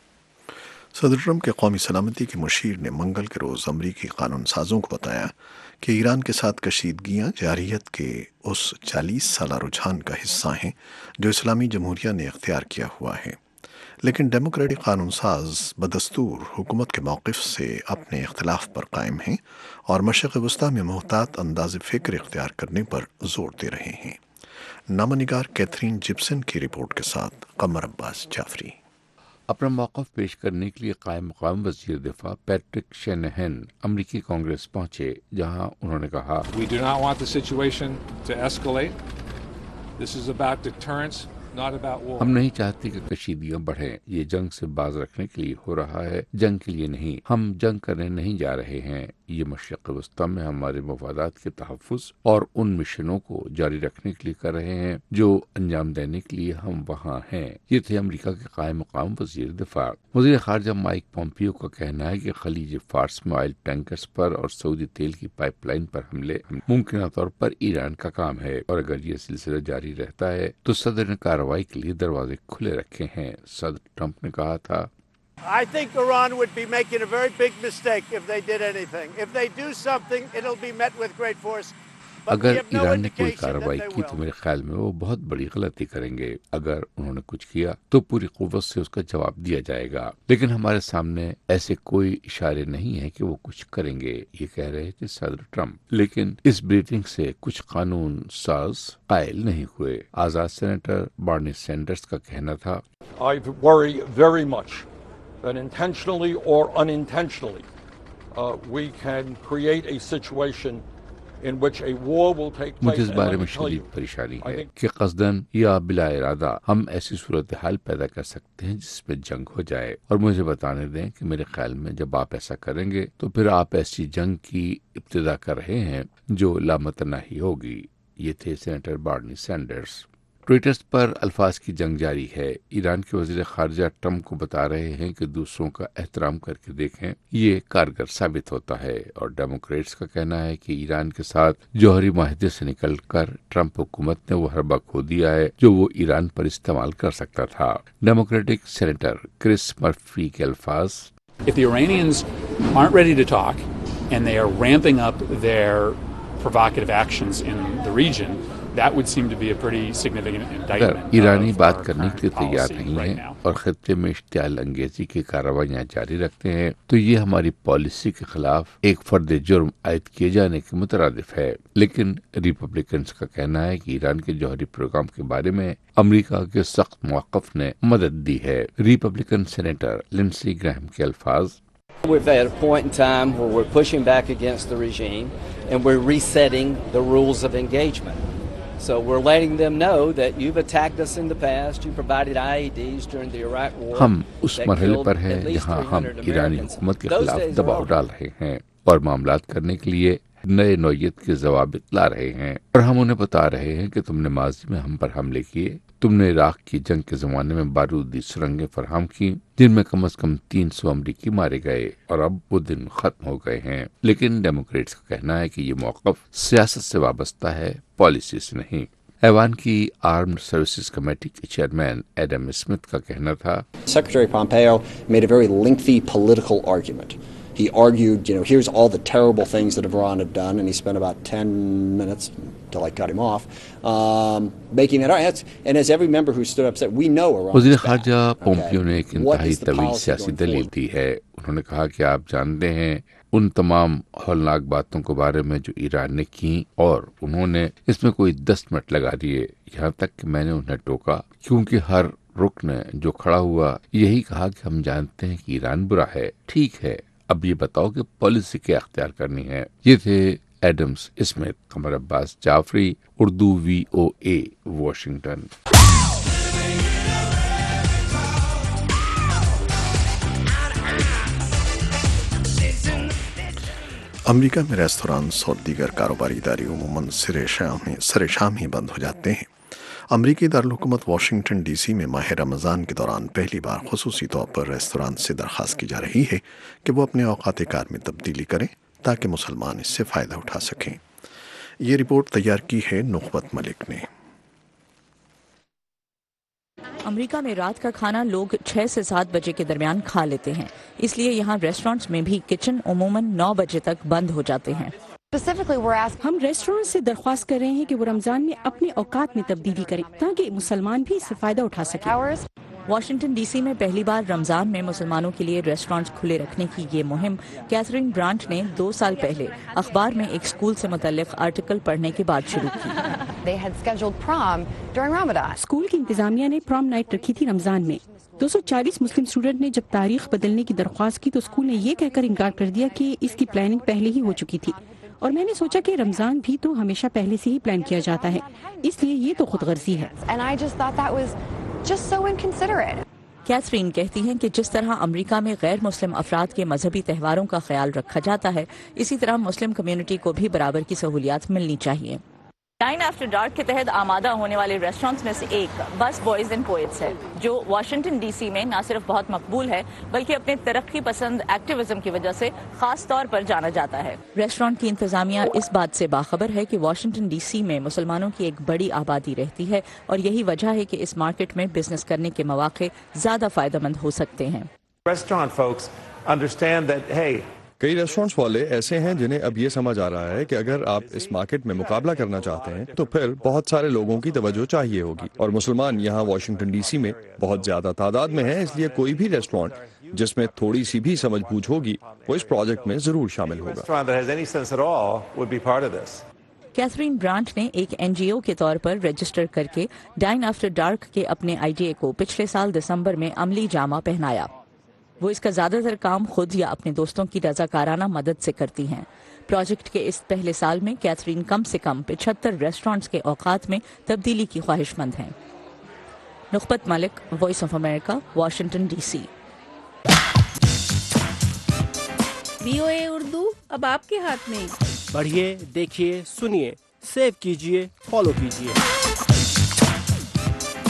صدر ٹرمپ کے قومی سلامتی کے مشیر نے منگل کے روز امریکی قانون سازوں کو بتایا کہ ایران کے ساتھ کشیدگیاں جارحیت کے اس 40 سالہ رجحان کا حصہ ہیں جو اسلامی جمہوریہ نے اختیار کیا ہوا ہے، لیکن ڈیموکریٹک قانون ساز بدستور حکومت کے موقف سے اپنے اختلاف پر قائم ہیں اور مشرق وسطیٰ میں محتاط انداز فکر اختیار کرنے پر زور دے رہے ہیں۔ نامہ نگار کیتھرین جپسن کی رپورٹ کے ساتھ قمر عباس جعفری۔ اپنا موقف پیش کرنے کے لیے قائم مقام وزیر دفاع پیٹرک شینہن امریکی کانگریس پہنچے، جہاں انہوں نے کہا، We do not want the situation to escalate. This is about deterrence, not about war. ہم نہیں چاہتے کہ کشیدگیاں بڑھیں۔ یہ جنگ سے باز رکھنے کے لیے ہو رہا ہے، جنگ کے لیے نہیں۔ ہم جنگ کرنے نہیں جا رہے ہیں۔ یہ مشرق وسطیٰ میں ہمارے مفادات کے تحفظ اور ان مشنوں کو جاری رکھنے کے لیے کر رہے ہیں جو انجام دینے کے لیے ہم وہاں ہیں۔ یہ تھے امریکہ کے قائم مقام وزیر دفاع۔ وزیر خارجہ مائک پومپیو کا کہنا ہے کہ خلیج فارس میں آئل ٹینکرز پر اور سعودی تیل کی پائپ لائن پر حملے ممکنہ طور پر ایران کا کام ہے، اور اگر یہ سلسلہ جاری رہتا ہے تو صدر نے کارروائی کے لیے دروازے کھلے رکھے ہیں۔ صدر ٹرمپ نے کہا تھا، I think Iran would be making a very big mistake if they did anything. If they do something, it'll be met with great force. اگر ایران نے کوئی کارروائی کی تو میرے خیال میں وہ بہت بڑی غلطی کریں گے۔ اگر انہوں نے کچھ کیا تو پوری قوت سے اس کا جواب دیا جائے گا، لیکن ہمارے سامنے ایسے کوئی اشارے نہیں ہیں کہ وہ کچھ کریں گے، یہ کہہ رہے تھے صدر ٹرمپ۔ لیکن اس بریفنگ سے کچھ قانون ساز قائل نہیں ہوئے۔ آزاد سینیٹر بارنی سینڈرز کا کہنا تھا، I worry very much that intentionally or unintentionally we can create a situation in which a war will take place. مجھے اس بارے میں شدید پریشانی ہے کہ قصداً یا بلا ارادہ ہم ایسی صورتحال پیدا کر سکتے ہیں جس میں جنگ ہو جائے، اور مجھے بتانے دیں کہ میرے خیال میں جب آپ ایسا کریں گے تو پھر آپ ایسی جنگ کی ابتدا کر رہے ہیں جو لامتناہی ہوگی۔ یہ تھے سینیٹر بارنی سینڈرز۔ ٹویٹرز پر الفاظ کی جنگ جاری ہے۔ ایران کے وزیر خارجہ ٹرمپ کو بتا رہے ہیں کہ دوسروں کا احترام کر کے دیکھیں، یہ کارگر ثابت ہوتا ہے، اور ڈیموکریٹس کا کہنا ہے کہ ایران کے ساتھ جوہری معاہدے سے نکل کر ٹرمپ حکومت نے وہ حربہ کھو دیا ہے جو وہ ایران پر استعمال کر سکتا تھا۔ ڈیموکریٹک سینیٹر کرس مرفی کے الفاظ: If the Iranians aren't ready to talk and they are ramping up their provocative actions in the region, that would seem to be a pretty significant indictment. ایرانی بات کرنے کے لیے تیار نہیں ہیں اور خطے میں اشتعال انگیزی کی کارروائیاں جاری رکھتے ہیں تو یہ ہماری پالیسی کے خلاف ایک فرد جرم عائد کیے جانے کے مترادف ہے۔ لیکن ریپبلکنز کا کہنا ہے کہ ایران کے جوہری پروگرام کے بارے میں امریکہ کے سخت موقف نے مدد دی ہے۔ ریپبلکن سینیٹر لنسی گراہم کے الفاظ: We're at a point in time where we're pushing back against the regime and we're resetting the rules of engagement. So we're letting them know that you've attacked us in the past, you provided IEDs during the Iraq war. ہم اس مرحلے پر ہیں جہاں ہم ایرانی حکومت کے خلاف دباؤ ڈال رہے ہیں اور معاملات کرنے کے لیے نئے نوعیت کے ضوابط لا رہے ہیں، اور ہم انہیں بتا رہے ہیں کہ تم نے ماضی میں ہم پر حملے کیے، تم نے عراق کی جنگ کے زمانے میں بارودی سرنگیں فراہم کی جن میں کم از کم 300 امریکی مارے گئے، اور اب وہ دن ختم ہو گئے ہیں۔ لیکن ڈیموکریٹس کا کہنا ہے کہ یہ موقف سیاست سے وابستہ ہے، پالیسی سے نہیں۔ ایوان کی آرمڈ سروسز کمیٹی کے چیئرمین ایڈم اسمتھ کا کہنا تھا: Secretary Pompeo made a very lengthy political argument. He argued, here's all the terrible things that Iran had done, and he spent about 10 minutes until I cut him off, making that argument. And as every member who stood up said, we know Iran. وزیر خارجہ پومپیو نے ایک انتہائی طویل سیاسی دلیل دی ہے۔ انہوں نے کہا کہ آپ جانتے ہیں ان تمام ہولناک باتوں کے بارے میں جو ایران نے کی، اور انہوں نے اس میں کوئی 10 منٹ لگا دیے، یہاں تک کہ میں نے انہیں ٹوکا، کیونکہ ہر رکن جو کھڑا ہوا یہی کہا کہ ہم جانتے ہیں کہ ایران برا ہے، ٹھیک ہے، اب یہ بتاؤ کہ پالیسی کیا اختیار کرنی ہے۔ یہ تھے Adams Smith. Qamar Abbas Jafri, Urdu VOA، Washington. America میں ریستورانس اور دیگر کاروباری ادارے عموماً سر شام ہی بند ہو جاتے ہیں۔ امریکی دارالحکومت واشنگٹن ڈی سی میں ماہ رمضان کے دوران پہلی بار خصوصی طور پر ریستوران سے درخواست کی جا رہی ہے کہ وہ اپنے اوقات کار میں تبدیلی کریں تاکہ مسلمان اس سے فائدہ اٹھا سکیں۔ یہ رپورٹ تیار کی ہے نخبت ملک نے۔ امریکہ میں رات کا کھانا لوگ 6 سے 7 بجے کے درمیان کھا لیتے ہیں، اس لیے یہاں ریسٹورانٹس میں بھی کچن عموماً 9 بجے تک بند ہو جاتے ہیں۔ ہم ریسٹورینٹ سے درخواست کر رہے ہیں کہ وہ رمضان میں اپنے اوقات میں تبدیلی کریں تاکہ مسلمان بھی اس سے فائدہ اٹھا سکیں۔ واشنگٹن ڈی سی میں پہلی بار رمضان میں مسلمانوں کے لیے ریسٹورانٹس کھلے رکھنے کی یہ مہم کیتھرین برانٹ نے 2 سال پہلے اخبار میں ایک اسکول سے متعلق آرٹیکل پڑھنے کے بعد شروع کی۔ اسکول کی انتظامیہ نے پرام نائٹ رکھی تھی رمضان میں۔ 240 مسلم اسٹوڈنٹ نے جب تاریخ بدلنے کی درخواست کی تو اسکول نے یہ کہہ کر انکار کر دیا کہ اس کی پلاننگ پہلے ہی ہو چکی تھی، اور میں نے سوچا کہ رمضان بھی تو ہمیشہ پہلے سے ہی پلان کیا جاتا ہے، اس لیے یہ تو خود غرضی ہے۔ کیتھرین کہتی ہیں کہ جس طرح امریکہ میں غیر مسلم افراد کے مذہبی تہواروں کا خیال رکھا جاتا ہے، اسی طرح مسلم کمیونٹی کو بھی برابر کی سہولیات ملنی چاہیے۔ ڈائن آفٹر ڈارک کے تحت آمادہ ہونے والے ریسٹورانٹس میں سے ایک بس بوائز اینڈ پوئٹس ہے، جو واشنگٹن ڈی سی میں نہ صرف بہت مقبول ہے بلکہ اپنے ترقی پسند ایکٹیویزم کی وجہ سے خاص طور پر جانا جاتا ہے۔ ریسٹورانٹ کی انتظامیہ اس بات سے باخبر ہے کہ واشنگٹن ڈی سی میں مسلمانوں کی ایک بڑی آبادی رہتی ہے، اور یہی وجہ ہے کہ اس مارکیٹ میں بزنس کرنے کے مواقع زیادہ فائدہ مند ہو سکتے ہیں۔ کئی ریسٹورانٹس والے ایسے ہیں جنہیں اب یہ سمجھ آ رہا ہے کہ اگر آپ اس مارکیٹ میں مقابلہ کرنا چاہتے ہیں تو پھر بہت سارے لوگوں کی توجہ چاہیے ہوگی، اور مسلمان یہاں واشنگٹن ڈی سی میں بہت زیادہ تعداد میں ہیں، اس لیے کوئی بھی ریسٹورانٹ جس میں تھوڑی سی بھی سمجھ بوجھ ہوگی وہ اس پروجیکٹ میں ضرور شامل ہوگا۔ کیتھرین برانٹ نے ایک NGO کے طور پر رجسٹر کر کے ڈائن آفٹر ڈارک کے اپنے آئیڈیا کو پچھلے سال دسمبر میں عملی جامہ پہنایا۔ وہ اس کا زیادہ تر کام خود یا اپنے دوستوں کی رضاکارانہ مدد سے کرتی ہیں۔ پروجیکٹ کے اس پہلے سال میں کیتھرین کم سے کم 75 ریسٹورانٹس کے اوقات میں تبدیلی کی خواہش مند ہیں۔ Nikhat Malik, voice of America, Washington D C. VOA Urdu اب آپ کے ہاتھ میں۔ پڑھیے، دیکھیے، سنیے، سیو کیجیے، فالو کیجیے۔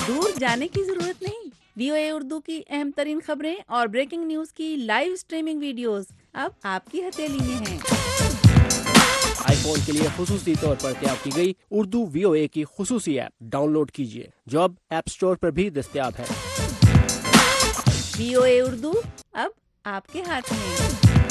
دور جانے کی ضرورت نہیں، VOA اردو کی اہم ترین خبریں اور بریکنگ نیوز کی لائیو اسٹریمنگ ویڈیوز اب آپ کی ہتھیلی میں ہیں۔ آئی فون کے لیے خصوصی طور پر تیار کی گئی اردو VOA کی خصوصی ایپ ڈاؤن لوڈ کیجیے جو اب ایپ اسٹور پر بھی دستیاب ہے۔ VOA اردو اب آپ کے ہاتھ میں۔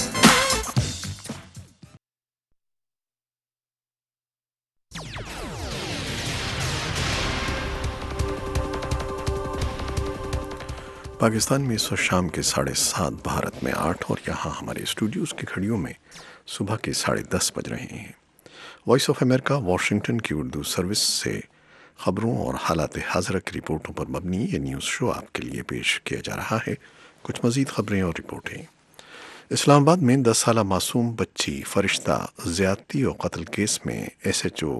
پاکستان میں اس وقت شام کے 7:30، بھارت میں 8 اور یہاں ہمارے اسٹوڈیوز کی گھڑیوں میں صبح کے 10:30 بج رہے ہیں۔ وائس آف امریکہ واشنگٹن کی اردو سروس سے خبروں اور حالات حاضرہ کی رپورٹوں پر مبنی یہ نیوز شو آپ کے لیے پیش کیا جا رہا ہے۔ کچھ مزید خبریں اور رپورٹیں۔ اسلام آباد میں 10 سالہ معصوم بچی فرشتہ زیادتی اور قتل کیس میں SHO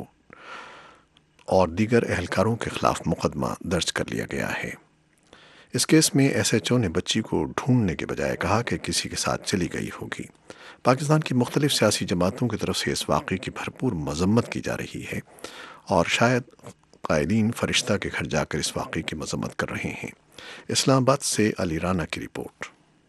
اور دیگر اہلکاروں کے خلاف مقدمہ درج کر لیا گیا ہے۔ اس کیس میں SHO نے بچی کو ڈھونڈنے کے بجائے کہا کہ کسی کے ساتھ چلی گئی ہوگی۔ پاکستان کی مختلف سیاسی جماعتوں کی طرف سے اس واقعے کی بھرپور مذمت کی جا رہی ہے اور شاید قائدین فرشتہ کے گھر جا کر اس واقعے کی مذمت کر رہے ہیں۔ اسلام آباد سے علی رانا کی رپورٹ۔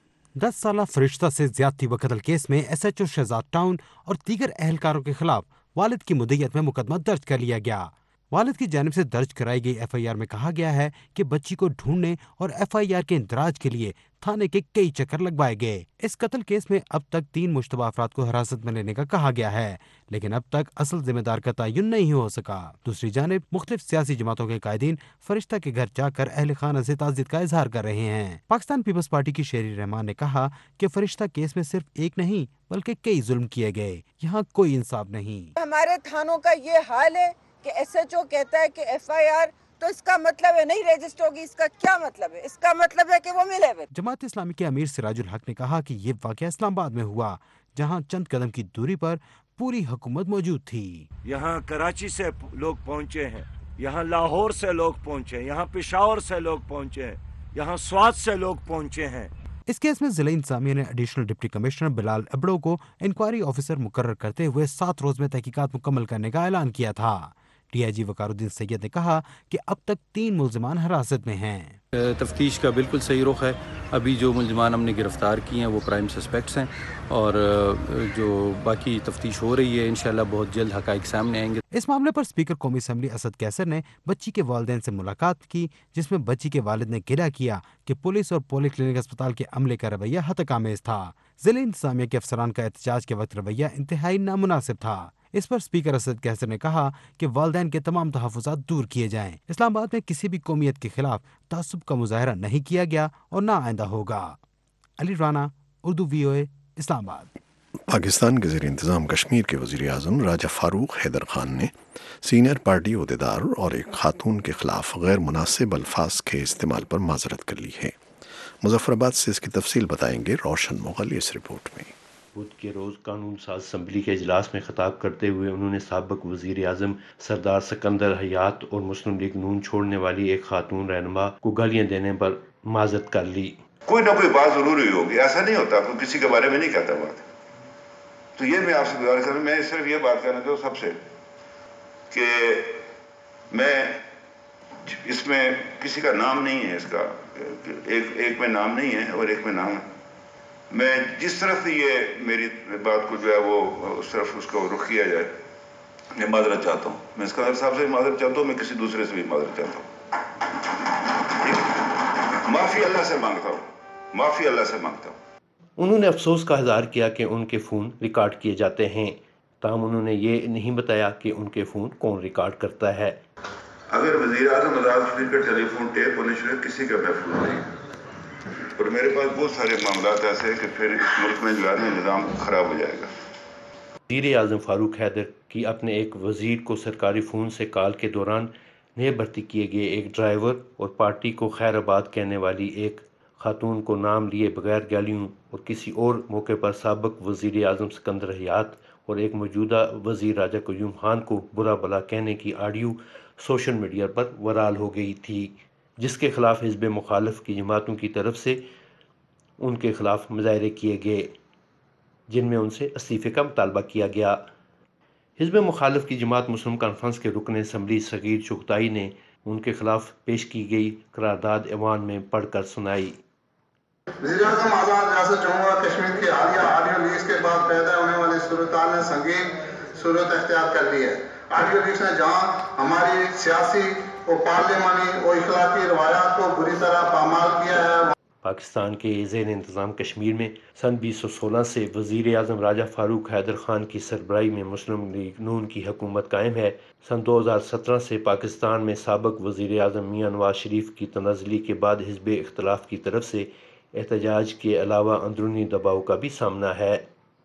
10 سالہ فرشتہ سے زیادتی و قتل کیس میں SHO شہزاد ٹاؤن اور دیگر اہلکاروں کے خلاف والد کی مدعیت میں مقدمہ درج کر لیا گیا۔ والد کی جانب سے درج کرائی گئی FIR میں کہا گیا ہے کہ بچی کو ڈھونڈنے اور FIR کے اندراج کے لیے تھانے کے کئی چکر لگوائے گئے۔ اس قتل کیس میں اب تک 3 مشتبہ افراد کو حراست میں لینے کا کہا گیا ہے، لیکن اب تک اصل ذمہ دار کا تعین نہیں ہو سکا۔ دوسری جانب مختلف سیاسی جماعتوں کے قائدین فرشتہ کے گھر جا کر اہل خانہ سے تعزیت کا اظہار کر رہے ہیں۔ پاکستان پیپلز پارٹی کی شیری رحمان نے کہا کہ فرشتہ کیس میں صرف ایک نہیں بلکہ کئی ظلم کیے گئے، یہاں کوئی انصاف نہیں۔ ہمارے تھانوں کا یہ حال ہے کہ SHO کہتا ہے کہ FIR تو اس کا مطلب ہے نہیں رجسٹر ہوگی، اس کا کیا مطلب ہے؟ اس کا مطلب ہے کہ وہ ملے ہوئے۔ جماعت اسلامی کے امیر سراج الحق نے کہا کہ یہ واقعہ اسلام آباد میں ہوا، جہاں چند قدم کی دوری پر پوری حکومت موجود تھی۔ یہاں کراچی سے لوگ پہنچے ہیں، یہاں لاہور سے لوگ پہنچے ہیں، یہاں پشاور سے لوگ پہنچے ہیں، یہاں سوات سے لوگ پہنچے ہیں۔ اس کیس میں ضلع انتظامیہ نے additional deputy commissioner Bilal Abro کو انکوائری آفیسر مقرر کرتے ہوئے 7 روز میں تحقیقات مکمل کرنے کا اعلان کیا تھا۔ DIG وقار الدین سید نے کہا کہ اب تک 3 ملزمان حراست میں ہیں۔ تفتیش کا بالکل صحیح رخ ہے۔ ابھی جو ملزمان ہم نے گرفتار کیے ہیں وہ پرائم سسپیکٹس ہیں، اور جو باقی تفتیش ہو رہی ہے انشاءاللہ بہت جلد حقائق سامنے آئیں گے۔ اس معاملے پر اسپیکر قومی اسمبلی اسد کیسر نے بچی کے والدین سے ملاقات کی، جس میں بچی کے والد نے گلہ کیا کہ پولیس اور پولی کلینک اسپتال کے عملے کا رویہ ہتک آمیز تھا۔ ضلع انتظامیہ کے افسران کا احتجاج کے وقت رویہ انتہائی نامناسب تھا۔ اس پر اسپیکر اسد کیسر نے کہا کہ والدین کے تمام تحفظات دور کیے جائیں۔ اسلام آباد میں کسی بھی قومیت کے خلاف تعصب کا مظاہرہ نہیں کیا گیا اور نہ آئندہ ہوگا۔ علی رانا، اردو VOA، اسلام آباد۔ پاکستان کے زیر انتظام کشمیر کے وزیر اعظم راجہ فاروق حیدر خان نے سینئر پارٹی عہدیدار اور ایک خاتون کے خلاف غیر مناسب الفاظ کے استعمال پر معذرت کر لی ہے۔ مظفر آباد سے اس کی تفصیل بتائیں گے روشن مغل اس رپورٹ میں۔ بدھ کے روز قانون ساز اسمبلی کے اجلاس میں خطاب کرتے ہوئے انہوں نے سابق وزیر اعظم سردار سکندر حیات اور مسلم لیگ نون چھوڑنے والی ایک خاتون رہنما کو گالیاں دینے پر معذرت کر لی۔ کوئی نہ کوئی بات ضرور ہوئی ہوگی، ایسا نہیں ہوتا کوئی کسی کے بارے میں نہیں کہتا بات۔ تو یہ میں آپ سے گزارش کروں، میں صرف یہ بات کہنا چاہتا ہوں سب سے کہ میں اس میں کسی کا نام نہیں ہے، اس کا ایک میں نام نہیں ہے اور ایک میں نام ہے۔ میں جس طرف یہ میری بات کو جو ہے وہ اس طرف اس کو رخ کیا جائے، میں معذرت چاہتا ہوں۔ میں اسکندر صاحب سے معذرت چاہتا ہوں، میں کسی دوسرے سے بھی معذرت چاہتا ہوں۔ معافی اللہ سے مانگتا ہوں، معافی اللہ سے مانگتا ہوں۔ انہوں نے افسوس کا اظہار کیا کہ ان کے فون ریکارڈ کیے جاتے ہیں، تاہم انہوں نے یہ نہیں بتایا کہ ان کے فون کون ریکارڈ کرتا ہے۔ اگر وزیر اعظم آزاد شریف کا ٹیلی فون ٹیپ ہونے شروع کسی کا محفوظ نہیں، اور میرے پاس بہت سارے معاملات ایسے ہیں کہ پھر اس ملک میں جو ہے نظام خراب ہو جائے گا۔ وزیر اعظم فاروق حیدر کی اپنے ایک وزیر کو سرکاری فون سے کال کے دوران نئے بھرتی کیے گئے ایک ڈرائیور اور پارٹی کو خیر آباد کہنے والی ایک خاتون کو نام لیے بغیر گالیوں، اور کسی اور موقع پر سابق وزیر اعظم سکندر حیات اور ایک موجودہ وزیر راجہ قیوم خان کو برا بلا کہنے کی آڈیو سوشل میڈیا پر وائرل ہو گئی تھی، جس کے خلاف حزب مخالف کی جماعتوں کی طرف سے ان کے خلاف مظاہرے کیے گئے، جن میں ان سے استعفے کا مطالبہ کیا گیا۔ حزب مخالف کی جماعت مسلم کانفرنس کے رکن اسمبلی صغیر چغتائی نے उनके खिलाफ पेश की गई करारदाद ऐवान में पढ़कर सुनाई। वज़ीर-ए-आज़म आज़ाद रियासत जम्मू और कश्मीर की हालिया ऑडियो लीक्स के बाद पैदा होने वाली सूरत-ए-हाल ने संगीन सूरत अख्तियार कर ली है। ऑडियो लीक्स ने जहां हमारी सियासी और पार्लियामानी और इखलाकी रवायात को बुरी तरह पामाल किया है। पाकिस्तान के ज़ेर इंतज़ाम कश्मीर में सन 2016 से वज़ीर आज़म राजा फारूक हैदर खान की सरबराही में मुस्लिम लीग नून की हुकूमत कायम है। सन 2017 से पाकिस्तान में साबिक़ वज़ीर आज़म मियां नवाज शरीफ की तनज़ली के बाद हिज़्ब इख्तिलाफ की तरफ से एहतजाज के अलावा अंदरूनी दबाव का भी सामना है।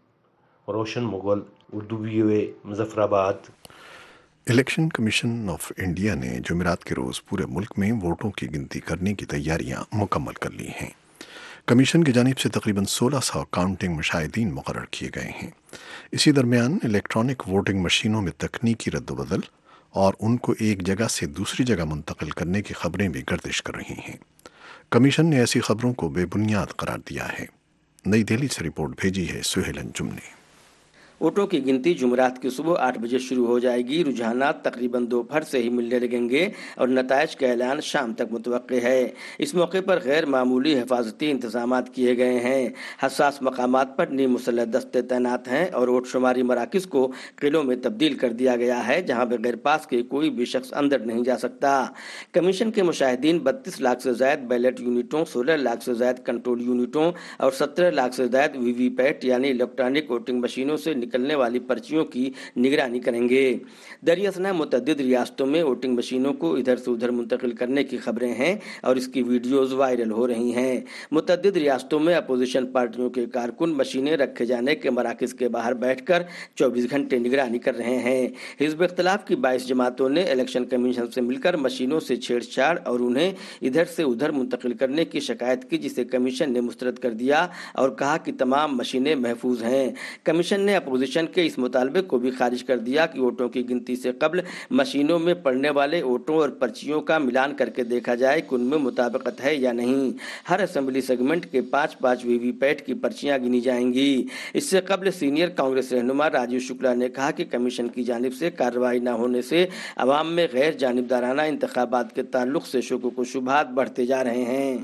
Roshan Mughal, Urdu VOA, Muzaffarabad. Election commission of India ने जुमेरात के रोज़ पूरे मुल्क में वोटों की गिनती करने की तैयारियां मुकम्मल कर ली हैं। कमीशन की जानिब से तकरीबन 1600 काउंटिंग मुशाहिदीन मुकर्रर किए गए हैं। इसी दरमियान इलेक्ट्रॉनिक वोटिंग मशीनों में तकनीकी रद्दबदल और उनको एक जगह से दूसरी जगह मुंतकिल करने की खबरें भी गर्दिश कर रही हैं। कमीशन ने ऐसी खबरों को बेबुनियाद करार दिया है। नई दिल्ली से रिपोर्ट भेजी है सुहेल अंजुम ने। वोटों की गिनती जुमेरात की सुबह 8 बजे शुरू हो जाएगी। रुझानात तकरीबन दोपहर से ही मिलने लगेंगे और नताइज का ऐलान शाम तक मुतवक्के है। इस मौके पर गैर मामूली हिफाजती इंतजामात किए गए हैं। हसास मकामात पर नीम मुसल्लह दस्ते तैनात हैं और वोट शुमारी मराकिज को किलों में तब्दील कर दिया गया है, जहां बगैर पास के कोई भी शख्स अंदर नहीं जा सकता। कमीशन के मुशाहिदीन 32 लाख से ज़ायद बैलेट यूनिटों, 16 लाख से ज़ायद कंट्रोल यूनिटों और 17 लाख से ज़ायद VVPAT यानी इलेक्ट्रॉनिक वोटिंग मशीनों से निकलने वाली पर्चियों की निगरानी करेंगे। दरियासना मुतअद्दिद रियासतों में वोटिंग मशीनों को इधर से उधर मुंतकिल करने की खबरें हैं और इसकी वीडियोज वायरल हो रही हैं। मुतअद्दिद रियासतों में अपोजिशन पार्टियों के कारकुन मशीनें रखे जाने के मराकज़ के बाहर बैठकर 24 घंटे निगरानी कर रहे हैं। हिज़्ब इख्तिलाफ की 22 जमातों ने इलेक्शन कमीशन से मिलकर मशीनों से छेड़छाड़ और उन्हें इधर से उधर मुंतकिल करने की शिकायत की, जिसे कमीशन ने मुस्तरद कर दिया और कहा कि तमाम मशीनें महफूज हैं। कमीशन ने अपोजिशन के इस मुतालबे को भी खारिज कर दिया कि वोटों की गिनती से कबल मशीनों में पड़ने वाले वोटों और पर्चियों का मिलान करके देखा जाए कि उनमें मुताबिकत है या नहीं। हर असेंबली सेगमेंट के 5-5 VVPAT की पर्चियां गिनी जाएंगी। इससे कबल सीनियर कांग्रेस रहनुमा राजीव शुक्ला ने कहा कि कमीशन की जानिब से कार्रवाई न होने से अवाम में गैर जानिबदाराना इंतखाबात के ताल्लुक से शुकूक व शुबहात बढ़ते जा रहे हैं।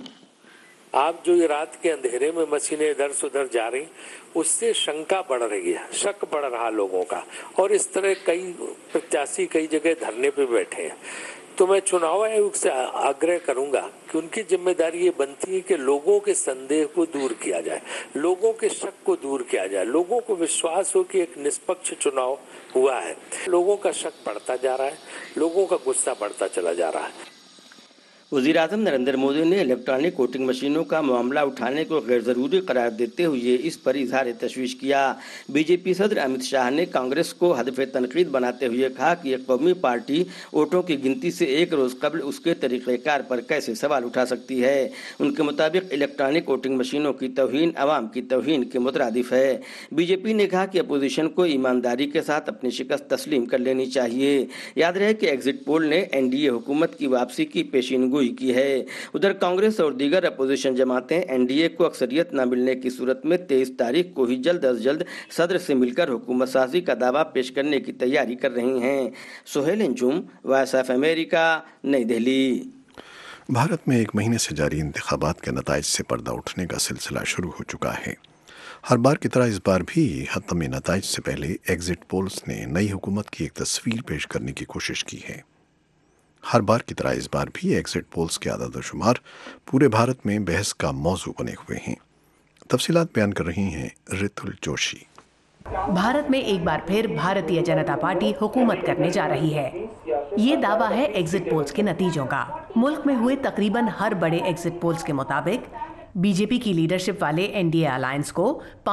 आप जो ये रात के अंधेरे में मशीनें इधर से उधर जा रही, उससे शंका बढ़ रही है, शक बढ़ रहा लोगों का। और इस तरह कई प्रत्याशी कई जगह धरने पे बैठे हैं। तो मैं चुनाव आयोग से आग्रह करूंगा कि उनकी जिम्मेदारी ये बनती है कि लोगों के संदेह को दूर किया जाए, लोगों के शक को दूर किया जाए, लोगों को विश्वास हो कि एक निष्पक्ष चुनाव हुआ है। लोगों का शक बढ़ता जा रहा है, लोगों का गुस्सा बढ़ता चला जा रहा है। वज़ीर आज़म नरेंद्र मोदी ने इलेक्ट्रॉनिक वोटिंग मशीनों का मामला उठाने को गैर ज़रूरी करार देते हुए इस पर इजहार तशवीश किया। बीजेपी सदर अमित शाह ने कांग्रेस को हदफ तनकीद बनाते हुए कहा कि एक कौमी पार्टी वोटों की गिनती से एक रोज़ कबल उसके तरीक़ेकार पर कैसे सवाल उठा सकती है। उनके मुताबिक इलेक्ट्रॉनिक वोटिंग मशीनों की तौहीन अवाम की तौहीन के मुतरादिफ है। बीजेपी ने कहा कि अपोजिशन को ईमानदारी के साथ अपनी शिकस्त तस्लीम कर लेनी चाहिए। याद रहे कि एग्जिट पोल ने NDA हुकूमत की वापसी की पेशीनगोई की है। उधर कांग्रेस और दीगर अपोजिशन जमातें NDA को अक्सरियत न मिलने की सूरत में 23 तारीख को ही जल्द अज जल्द सदर से मिलकर हुकूमत साजी का दावा पेश करने की तैयारी कर रही हैं। Suhail Anjum, voice of America, New Delhi. Bharat में एक महीने से जारी इंतखाबात के नताइज से पर्दा उठने का सिलसिला शुरू हो चुका है। हर बार की तरह इस बार भी हतमी नताइज से पहले एग्जिट पोल्स ने नई हुकूमत की एक तस्वीर पेश करने की कोशिश की है। हर बार की तरह इस बार भी एग्जिट पोल्स के आदाद शुमार पूरे भारत में बहस का मौजू बने हुए हैं। तफसीलात बयान कर रही हैं रितुल जोशी। भारत में एक बार फिर भारतीय जनता पार्टी हुकूमत करने जा रही है। ये दावा है एग्जिट पोल्स के नतीजों का। मुल्क में हुए तकरीबन हर बड़े एग्जिट पोल्स के मुताबिक बीजेपी की लीडरशिप वाले NDA अलायंस को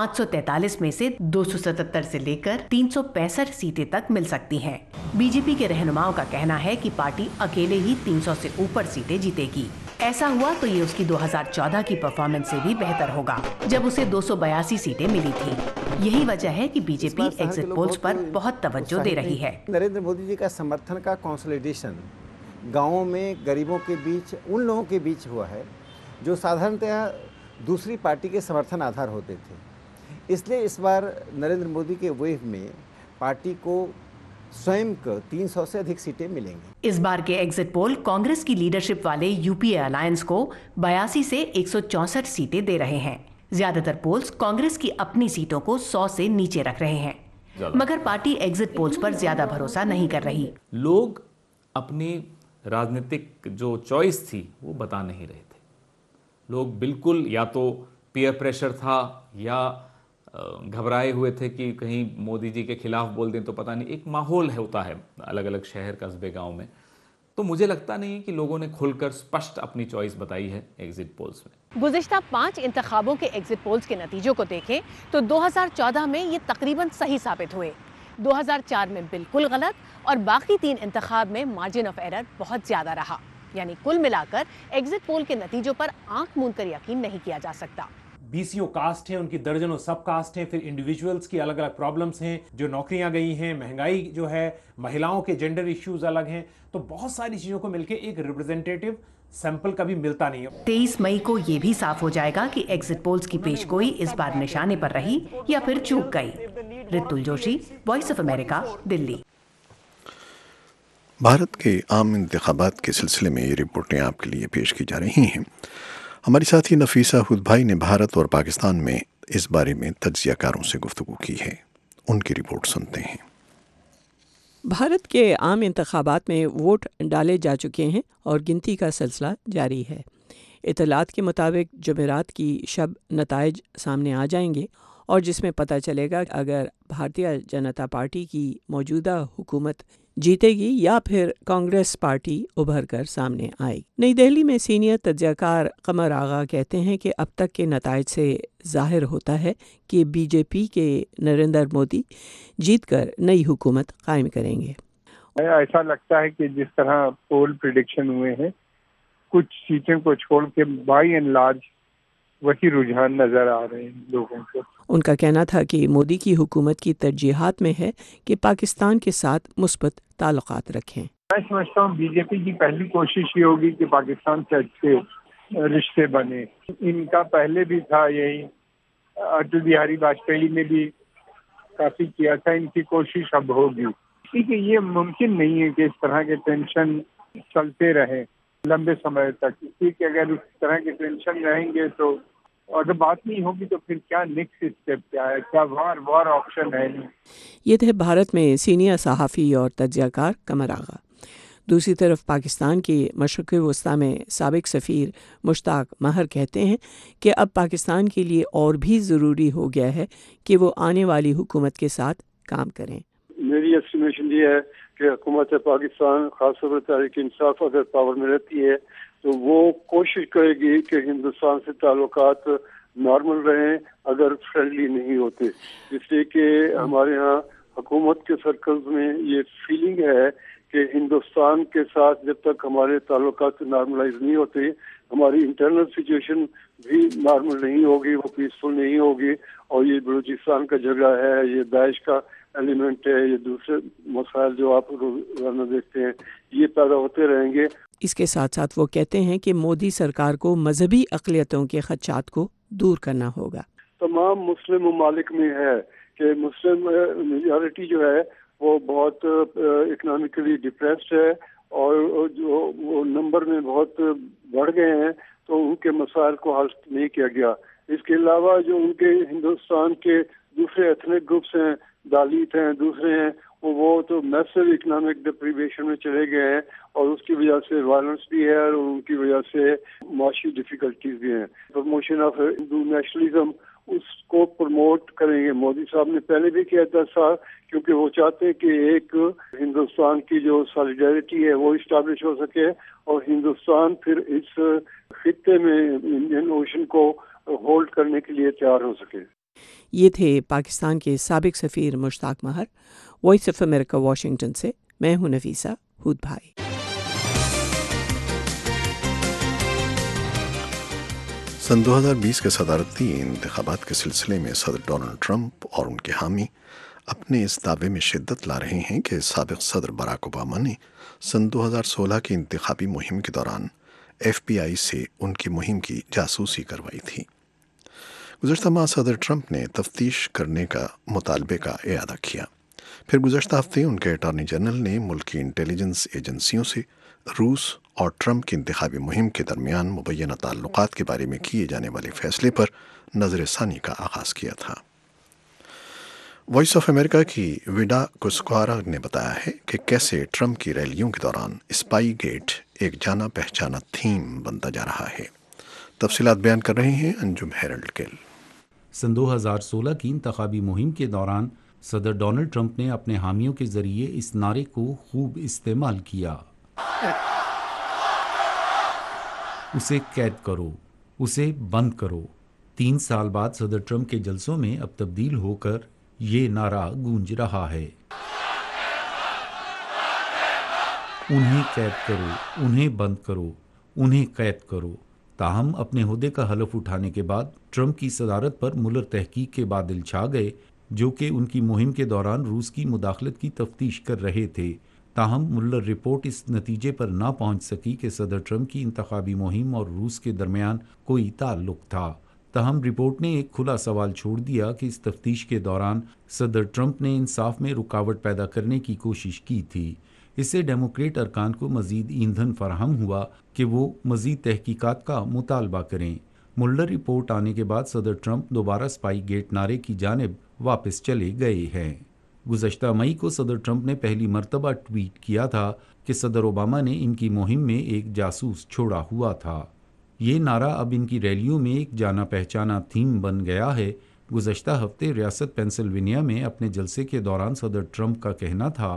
543 में से 277 से लेकर 365 सीटें तक मिल सकती हैं। बीजेपी के रहनुमाओं का कहना है कि पार्टी अकेले ही 300 से ऊपर सीटें जीतेगी। ऐसा हुआ तो ये उसकी 2014 की परफॉर्मेंस से भी बेहतर होगा, जब उसे 282 सीटें मिली थी। यही वजह है कि बीजेपी एग्जिट पोल्स पर बहुत तवज्जो दे रही है। नरेंद्र मोदी जी का समर्थन का कंसोलिडेशन गाँवों में गरीबों के बीच, उन लोगों के बीच हुआ है जो साधारणतः दूसरी पार्टी के समर्थन आधार होते थे। इसलिए इस बार नरेंद्र मोदी के वेव में पार्टी को स्वयं को 300 से अधिक सीटें मिलेंगी। इस बार के एग्जिट पोल कांग्रेस की लीडरशिप वाले यूपीए अलायंस को 82 से 164 सीटें दे रहे हैं। ज्यादातर पोल्स कांग्रेस की अपनी सीटों को 100 से नीचे रख रहे हैं, मगर पार्टी एग्जिट पोल्स पर ज्यादा भरोसा नहीं कर रही। लोग अपनी राजनीतिक जो चॉइस थी वो बता नहीं रहे थे। लोग बिल्कुल या तो पीयर प्रेशर था या घबराए हुए थे कि कहीं मोदी जी के खिलाफ बोल दें तो पता नहीं, एक माहौल होता है अलग अलग शहर कस्बे गांव में। तो मुझे लगता नहीं कि लोगों ने खुलकर स्पष्ट अपनी चॉइस बताई है एग्जिट पोल्स में। गुज़िश्ता 5 इंतखाबों के एग्जिट पोल्स के नतीजों को देखें तो 2014 में ये तकरीबन सही साबित हुए, 2004 में बिल्कुल गलत और बाकी 3 इंतखाब में मार्जिन ऑफ एरर बहुत ज्यादा रहा। यानी कुल मिलाकर एग्जिट पोल के नतीजों पर आंख मूंद कर यकीन नहीं किया जा सकता। बीसीओ कास्ट हैं, उनकी दर्जनों सब कास्ट हैं, फिर इंडिविजुअल्स की अलग अलग प्रॉब्लम्स हैं, जो नौकरियां गई हैं, महंगाई जो है, महिलाओं के जेंडर इश्यूज अलग हैं, तो बहुत सारी चीजों को मिलके एक रिप्रेजेंटेटिव सैंपल कभी मिलता नहीं है। 23 मई को ये भी साफ हो जाएगा कि एग्जिट पोल्स की पेशगोई इस बार निशाने पर रही या फिर चूक गई। Ritul Joshi, voice of America, Delhi. Bharat के आम इंतखाबात के सिलसिले में ये रिपोर्टें आपके लिए पेश की जा रही हैं। हमारी साथी नफीसा हुद भाई ने भारत और पाकिस्तान में इस बारे में तज्जियाकारों से गुफ्तगू की है। उनकी रिपोर्ट सुनते हैं। भारत के आम इंतखाबात में वोट डाले जा चुके हैं और गिनती का सिलसिला जारी है। इतलात के मुताबिक जुमेरात की शब नताइज सामने आ जाएंगे और जिसमें पता चलेगा कि अगर भारतीय जनता पार्टी की मौजूदा हुकूमत जीतेगी या फिर कांग्रेस पार्टी उभर कर सामने आएगी। नई दिल्ली में सीनियर तज्जियाकार कमर आगा कहते हैं कि अब तक के नताइज से जाहिर होता है कि बीजेपी के नरेंद्र मोदी जीतकर नई हुकूमत कायम करेंगे। ऐसा लगता है कि जिस तरह पोल प्रिडिक्शन हुए हैं, कुछ सीटों को छोड़ के बाई एंड लार्ज वही रुझान नजर आ रहे हैं लोगों को। उनका कहना था कि मोदी की हुकूमत की तरजीहात में है कि पाकिस्तान के साथ मुस्बत ताल्लुकात रखें। मैं समझता हूँ बीजेपी की पहली कोशिश ये होगी कि पाकिस्तान से अच्छे रिश्ते बने। इनका पहले भी था यही, अटल बिहारी वाजपेयी ने भी काफी किया था, इनकी कोशिश अब होगी। क्योंकि ये मुमकिन नहीं है कि इस तरह के टेंशन चलते रहे लंबे समय तक, क्योंकि अगर इस तरह के टेंशन रहेंगे तो अगर बात नहीं होगी तो फिर क्या नेक्स्ट स्टेप क्या है, क्या वार ऑप्शन है नहीं। ये थे भारत में सीनियर सहाफ़ी और तज्जियाकार कमर आगा। दूसरी तरफ पाकिस्तान के मशरक़ वस्ता में साबिक सफ़ीर मुश्ताक महर कहते हैं कि अब पाकिस्तान के लिए और भी ज़रूरी हो गया है कि वो आने वाली हुकूमत के साथ काम करें। मेरी एस्टिमेशन ये है कि हुकूमत पाकिस्तान खासतौर पर तहरीक इंसाफ अगर पावर में रहती है तो वो कोशिश करेगी कि हिंदुस्तान से ताल्लुकात नॉर्मल रहें अगर फ्रेंडली नहीं होते। इसलिए कि हमारे यहाँ हुकूमत के सर्कल्स में ये फीलिंग है कि हिंदुस्तान के साथ जब तक हमारे ताल्लुकात नॉर्मलाइज नहीं होते, हमारी इंटरनल सिचुएशन भी नॉर्मल नहीं होगी, वो पीसफुल नहीं होगी। और ये बलूचिस्तान का झगड़ा है, ये दाइश का एलिमेंट है, ये दूसरे मसाइल जो आप रोजाना देखते हैं, ये पैदा होते रहेंगे। इसके साथ साथ वो कहते हैं कि मोदी सरकार को मजहबी अक़लियतों के खदशात को दूर करना होगा। तमाम मुस्लिम ममालिक में है कि मुस्लिम मेजॉरिटी जो है वो बहुत इकोनॉमिकली डिप्रेस्ड है और जो वो नंबर में बहुत बढ़ गए हैं, तो उनके मसाइल को हल नहीं किया गया। इसके अलावा जो उनके हिंदुस्तान के दूसरे एथनिक ग्रुप्स हैं, दलित हैं, दूसरे हैं, वो तो मैसिव इकोनॉमिक डिप्रीवेशन में चले गए हैं और उसकी वजह से वायलेंस भी है और उनकी वजह से माशी डिफिकल्टीज भी हैं। प्रमोशन ऑफ हिंदू नेशनलिज्म उसको प्रमोट करेंगे। मोदी साहब ने पहले भी किया था साहब, क्योंकि वो चाहते हैं कि एक हिंदुस्तान की जो सॉलिडारिटी है वो इस्टेब्लिश हो सके और हिंदुस्तान फिर इस खित्ते में इंडियन ओशन को होल्ड करने के लिए तैयार हो सके। ये थे पाकिस्तान के साबिक सफ़ीर Mushtaq Mehr. Voice of America Washington से मैं हूं नफीसा हुद भाई। सन 2020 के सदारती इंतखाबात के सिलसिले में सदर डोनाल्ड ट्रंप और उनके हामी अपने इस दावे में शिद्दत ला रहे हैं कि साबिक सदर बराक ओबामा ने सन 2016 की इंतखाबी मुहिम के दौरान FBI से उनकी मुहिम की जासूसी करवाई थी। गुज़श्ता माह सदर ट्रंप ने तफ्तीश करने का मुतालबे का इरादा किया, پھر گزشتہ ہفتے ان کے اٹارنی جنرل نے ملکی انٹیلیجنس ایجنسیوں سے روس اور ٹرمپ کی انتخابی مہم کے درمیان مبینہ تعلقات کے بارے میں کیے جانے والے فیصلے پر نظر ثانی کا آغاز کیا تھا۔ وائس آف امریکہ کی ویڈا کسکوارا نے بتایا ہے کہ کیسے ٹرمپ کی ریلیوں کے دوران اسپائی گیٹ ایک جانا پہچانا تھیم بنتا جا رہا ہے۔ تفصیلات بیان کر رہے ہیں انجم ہیرلڈ گل۔ سن 2016 کی انتخابی مہم کے دوران صدر ڈونلڈ ٹرمپ نے اپنے حامیوں کے ذریعے اس نعرے کو خوب استعمال کیا، اسے قید کرو، اسے بند کرو۔ 3 سال بعد صدر ٹرمپ کے جلسوں میں اب تبدیل ہو کر یہ نعرہ گونج رہا ہے، انہیں قید کرو، انہیں بند کرو، انہیں قید کرو۔ تاہم اپنے عہدے کا حلف اٹھانے کے بعد ٹرمپ کی صدارت پر ملر تحقیق کے بادل چھا گئے، جو کہ ان کی مہم کے دوران روس کی مداخلت کی تفتیش کر رہے تھے۔ تاہم ملر رپورٹ اس نتیجے پر نہ پہنچ سکی کہ صدر ٹرمپ کی انتخابی مہم اور روس کے درمیان کوئی تعلق تھا۔ تاہم رپورٹ نے ایک کھلا سوال چھوڑ دیا کہ اس تفتیش کے دوران صدر ٹرمپ نے انصاف میں رکاوٹ پیدا کرنے کی کوشش کی تھی۔ اس سے ڈیموکریٹ ارکان کو مزید ایندھن فراہم ہوا کہ وہ مزید تحقیقات کا مطالبہ کریں۔ ملر رپورٹ آنے کے بعد صدر ٹرمپ دوبارہ اسپائی گیٹ نعرے کی جانب واپس چلے گئے ہیں۔ گزشتہ مئی کو صدر ٹرمپ نے پہلی مرتبہ ٹویٹ کیا تھا کہ صدر اوباما نے ان کی مہم میں ایک جاسوس چھوڑا ہوا تھا۔ یہ نعرہ اب ان کی ریلیوں میں ایک جانا پہچانا تھیم بن گیا ہے۔ گزشتہ ہفتے ریاست پینسلوینیا میں اپنے جلسے کے دوران صدر ٹرمپ کا کہنا تھا،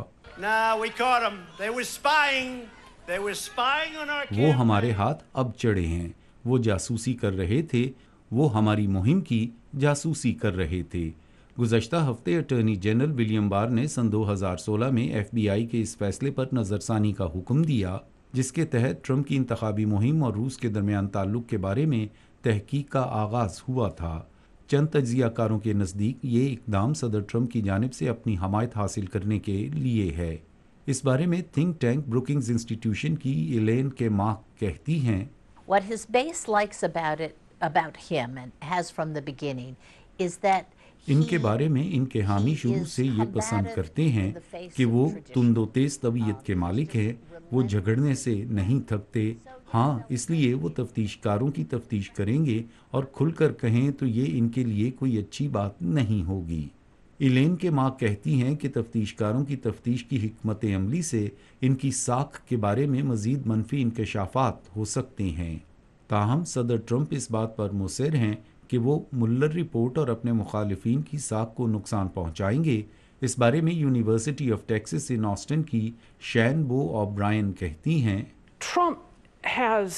وہ ہمارے ہاتھ اب چڑھے ہیں، وہ جاسوسی کر رہے تھے، وہ ہماری مہم کی جاسوسی کر رہے تھے۔ گزشتہ ہفتے اٹارنی جنرل ولیم بار نے سن 2016 میں FBI کے اس فیصلے پر نظر ثانی کا حکم دیا، جس کے تحت ٹرمپ کی انتخابی مہم اور روس کے درمیان تعلق کے بارے میں تحقیق کا آغاز ہوا تھا۔ چند تجزیہ کاروں کے نزدیک یہ اقدام صدر ٹرمپ کی جانب سے اپنی حمایت حاصل کرنے کے لیے ہے۔ اس بارے میں تھنک ٹینک بروکنگز انسٹیٹیوشن کی ایلین کے ماہ کہتی ہیں، What his base likes about him and has from the beginning is that ان کے بارے میں ان کے حامی شروع سے یہ پسند کرتے ہیں کہ وہ تند و تیز طبیعت کے مالک ہیں، وہ جھگڑنے سے نہیں تھکتے۔ ہاں، اس لیے وہ تفتیش کاروں کی تفتیش کریں گے، اور کھل کر کہیں تو یہ ان کے لیے کوئی اچھی بات نہیں ہوگی۔ ایلین کے ماں کہتی ہیں کہ تفتیش کاروں کی تفتیش کی حکمت عملی سے ان کی ساکھ کے بارے میں مزید منفی انکشافات ہو سکتے ہیں۔ تاہم صدر ٹرمپ اس بات پر مصر ہیں کہ وہ ملر رپورٹ اور اپنے مخالفین کی ساکھ کو نقصان پہنچائیں گے۔ اس بارے میں university of Texas in Austin کی شین بو اوبرائن کہتی ہیں، Trump has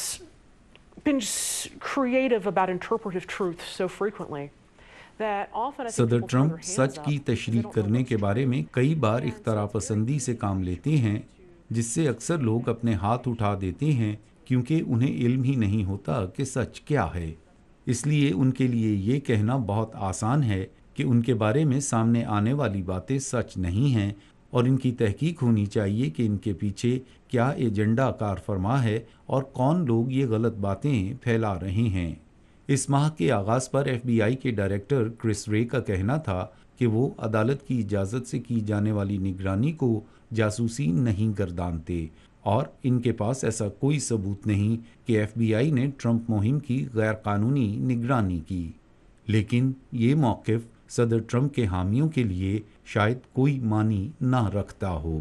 been creative about interpretive truth so frequently that often I think صدر people throw Trump their hands سچ کی up تشریح کرنے کے بارے میں کئی بار اختراع پسندی سے کام لیتے ہیں، جس سے اکثر لوگ اپنے ہاتھ اٹھا دیتے ہیں کیونکہ انہیں علم ہی نہیں ہوتا کہ سچ کیا ہے۔ اس لیے ان کے لیے یہ کہنا بہت آسان ہے کہ ان کے بارے میں سامنے آنے والی باتیں سچ نہیں ہیں، اور ان کی تحقیق ہونی چاہیے کہ ان کے پیچھے کیا ایجنڈا کار فرما ہے اور کون لوگ یہ غلط باتیں پھیلا رہے ہیں۔ اس ماہ کے آغاز پر FBI کے ڈائریکٹر کرس رے کا کہنا تھا کہ وہ عدالت کی اجازت سے کی جانے والی نگرانی کو جاسوسی نہیں گردانتے، اور ان کے پاس ایسا کوئی ثبوت نہیں کہ FBI نے ٹرمپ مہم کی غیر قانونی نگرانی کی۔ لیکن یہ موقف صدر ٹرمپ کے حامیوں کے لیے شاید کوئی معنی نہ رکھتا ہو۔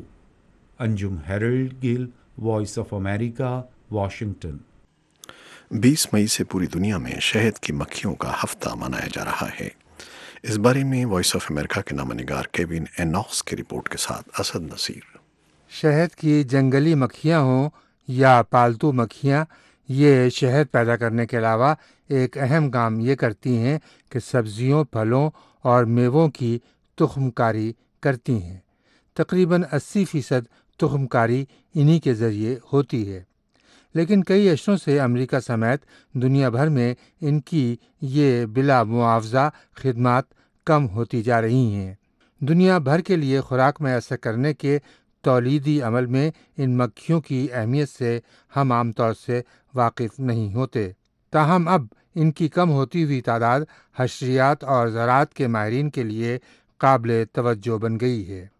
Anjum Harold Gill, voice of America, Washington. 20 مئی سے پوری دنیا میں شہد کی مکھیوں کا ہفتہ منایا جا رہا ہے۔ اس بارے میں وائس آف امریکہ کے نامہ نگار کیوین اینوکس کی رپورٹ کے ساتھ اسد نصیر۔ شہد کی جنگلی مکھیاں ہوں یا پالتو مکھیاں، یہ شہد پیدا کرنے کے علاوہ ایک اہم کام یہ کرتی ہیں کہ سبزیوں، پھلوں اور میووں کی تخم کاری کرتی ہیں۔ تقریباً 80% تخم کاری انہی کے ذریعے ہوتی ہے، لیکن کئی اشروں سے امریکہ سمیت دنیا بھر میں ان کی یہ بلا معاوضہ خدمات کم ہوتی جا رہی ہیں۔ دنیا بھر کے لیے خوراک میسر کرنے کے تولیدی عمل میں ان مکھیوں کی اہمیت سے ہم عام طور سے واقف نہیں ہوتے، تاہم اب ان کی کم ہوتی ہوئی تعداد حشریات اور زراعت کے ماہرین کے لیے قابل توجہ بن گئی ہے۔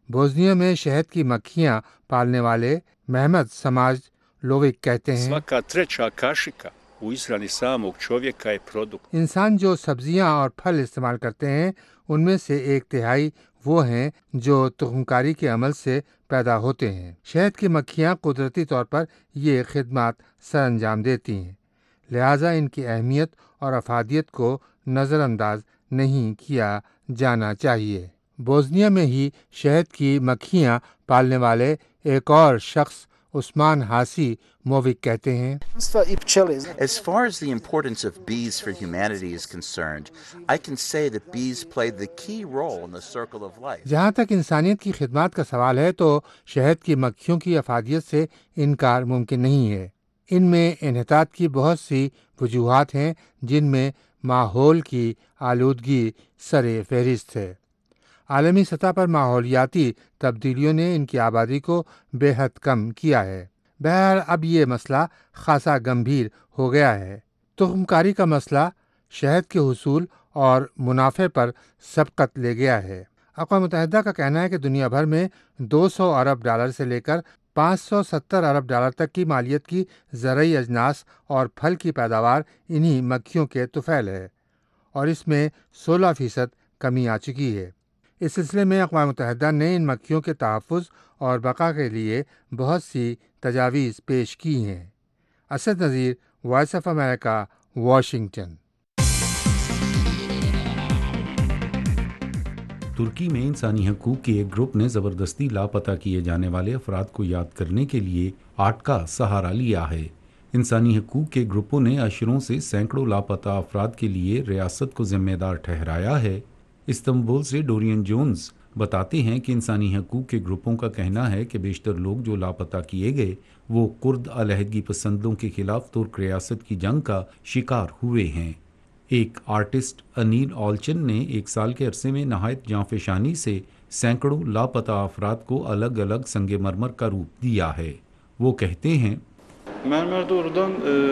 बोस्निया में शहद की मक्खियाँ पालने वाले महमद समाज लोविक कहते हैं, Svaka treća kašika u ishrani samog čovjeka je produkt. इंसान जो सब्जियां और फल इस्तेमाल करते हैं उनमें से 1/3 वो हैं जो तुखमकारी के अमल से पैदा होते हैं। शहद की मक्खियाँ कुदरती तौर पर ये खिदमत सर अंजाम देती हैं, लिहाजा इनकी अहमियत और अफादियत को नज़रअंदाज नहीं किया जाना चाहिए। बोस्निया में ही शहद की मक्खियाँ पालने वाले एक और शख्स उस्मान हासी मोविक कहते हैं, As far as the importance of bees for humanity is concerned, I can say that bees played the key role in the circle of life. जहाँ तक इंसानियत की खिदमत का सवाल है तो शहद की मक्खियों की अफादियत से इनकार मुमकिन नहीं है। इनमें इन्हतात की बहुत सी वजूहात हैं जिनमें माहौल की आलूदगी सरे फहरिस्त है। आलमी सतह पर माहौलियाती तब्दीलियों ने इनकी आबादी को बेहद कम किया है। बहरहाल अब ये मसला खासा गंभीर हो गया है। तुखमकारी का मसला शहद के हुसूल और मुनाफे पर सबकत ले गया है। अक़वाम मुत्तहिदा का कहना है कि दुनिया भर में 200 अरब डॉलर से लेकर 570 अरब डॉलर तक की मालियत की ज़रई अजनास और फल की पैदावार इन्हीं मक्खियों के तुफ़ैल है और इसमें 16% कमी आ चुकी है। इस सिलसिले में अक़वाम मुत्तहिदा ने इन मक्खियों के तहफ़्फ़ुज़ और बका के लिए बहुत सी तजावीज़ पेश की हैं। Asad Nazir, voice of America, Washington. तुर्की में इंसानी हकूक़ के एक ग्रुप ने ज़बरदस्ती लापता किए जाने वाले अफराद को याद करने के लिए आर्ट का सहारा लिया है। इंसानी हकूक़ के ग्रुपों ने अशरों से सैकड़ों लापता अफराद के लिए रियासत को ज़िम्मेदार ठहराया है। इस्तांबुल से डोरियन जोन्स बताते हैं कि इंसानी हकूक़ के ग्रुपों का कहना है कि बेशतर लोग जो लापता किए गए वो कुर्द अलहदगी पसंदों के खिलाफ तुर्क रियासत की जंग का शिकार हुए हैं। एक आर्टिस्ट अनील ऑल्चन ने एक साल के अरसे में नहायत जांफेशानी से सैकड़ों लापता अफराद को अलग अलग संगे मरमर का रूप दिया है। वो कहते हैं, mermer doğrudan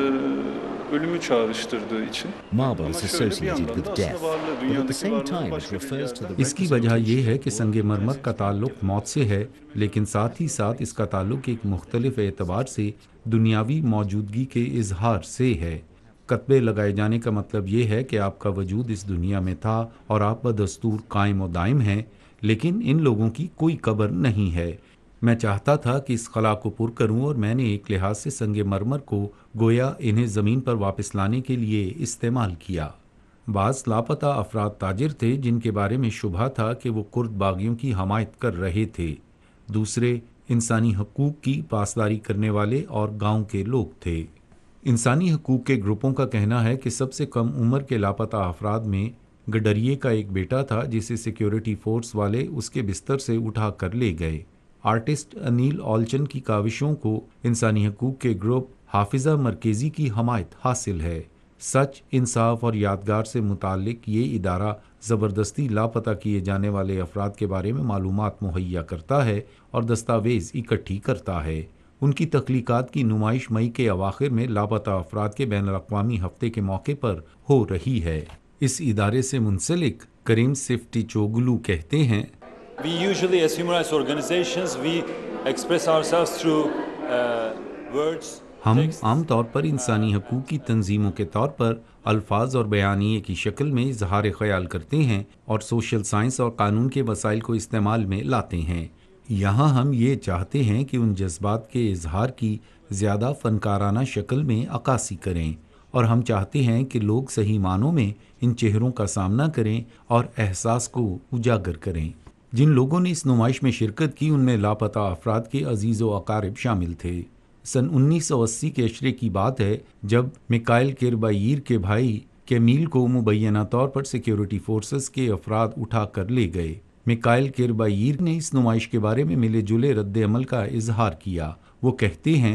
ölümü çağrıştırdığı için. Marble is associated with death, but at the same time it refers to the इसकी वजह यह है कि संगे मरमर का ताल्लुक मौत से है, लेकिन साथ ही साथ इसका ताल्लुक एक मुख्तलिफ एतबार से दुनियावी मौजूदगी के इजहार से है। कतबे लगाए जाने का मतलब ये है कि आपका वजूद इस दुनिया में था और आप बदस्तूर कायम व दायम हैं, लेकिन इन लोगों की कोई कब्र नहीं है। मैं चाहता था कि इस खला को पुर करूं और मैंने एक लिहाज से संगे मरमर को गोया इन्हें ज़मीन पर वापस लाने के लिए इस्तेमाल किया। बाज़ लापता अफराद ताजिर थे जिनके बारे में शुबा था कि वो कुर्द बागियों की हमायत कर रहे थे। दूसरे इंसानी हकूक़ की पासदारी करने वाले और गाँव के लोग थे। इंसानी हकूक़ के ग्रुपों का कहना है कि सबसे कम उम्र के लापता अफराद में गडरिए का एक बेटा था जिसे सिक्योरिटी फोर्स वाले उसके बिस्तर से उठा कर ले गए। आर्टिस्ट अनील ऑल्चन की काविशों को इंसानी हकूक़ के ग्रुप हाफिज़ा मरकज़ी की हमायत हासिल है। सच, इंसाफ और यादगार से मुताल्लिक ये इदारा ज़बरदस्ती लापता किए जाने वाले अफराद के बारे में मालूमात मुहैया करता है और दस्तावेज़ इकट्ठी करता है। उनकी तख्लीक़ात की नुमाइश मई के अवाखिर में लापता अफराद के बैनुल-अक़वामी हफ्ते के मौके पर हो रही है। इस इदारे से मुंसलिक करीम सिफ्टिचोगलू कहते हैं, We usually as human rights organizations we express ourselves through words. हम आम तौर पर इंसानी हकूक़ की तंजीमों के तौर पर अल्फाज और बयानिए की शक्ल में इजहार ख्याल करते हैं और सोशल साइंस और कानून के वसाइल को इस्तेमाल में लाते हैं। यहाँ हम ये चाहते हैं कि उन जज्बात के इजहार की ज़्यादा फ़नकाराना शक्ल में अक्कासी करें और हम चाहते हैं कि लोग सही मानों में इन चेहरों का सामना करें और एहसास को उजागर करें। जिन लोगों ने इस नुमाइश में शिरकत की उनमें लापता अफराद के अजीज़ व अकारिब शामिल थे। सन 1980 के अशरे की बात है जब मिकाइल किरबाईर के भाई कैमील को मुबैना तौर पर सिक्योरिटी फोर्सेस के अफराद उठा कर ले गए। मिकाइल किरबाईर ने इस नुमाइश के बारे में मिले जुले रद्द अमल का इजहार किया। वो कहते हैं,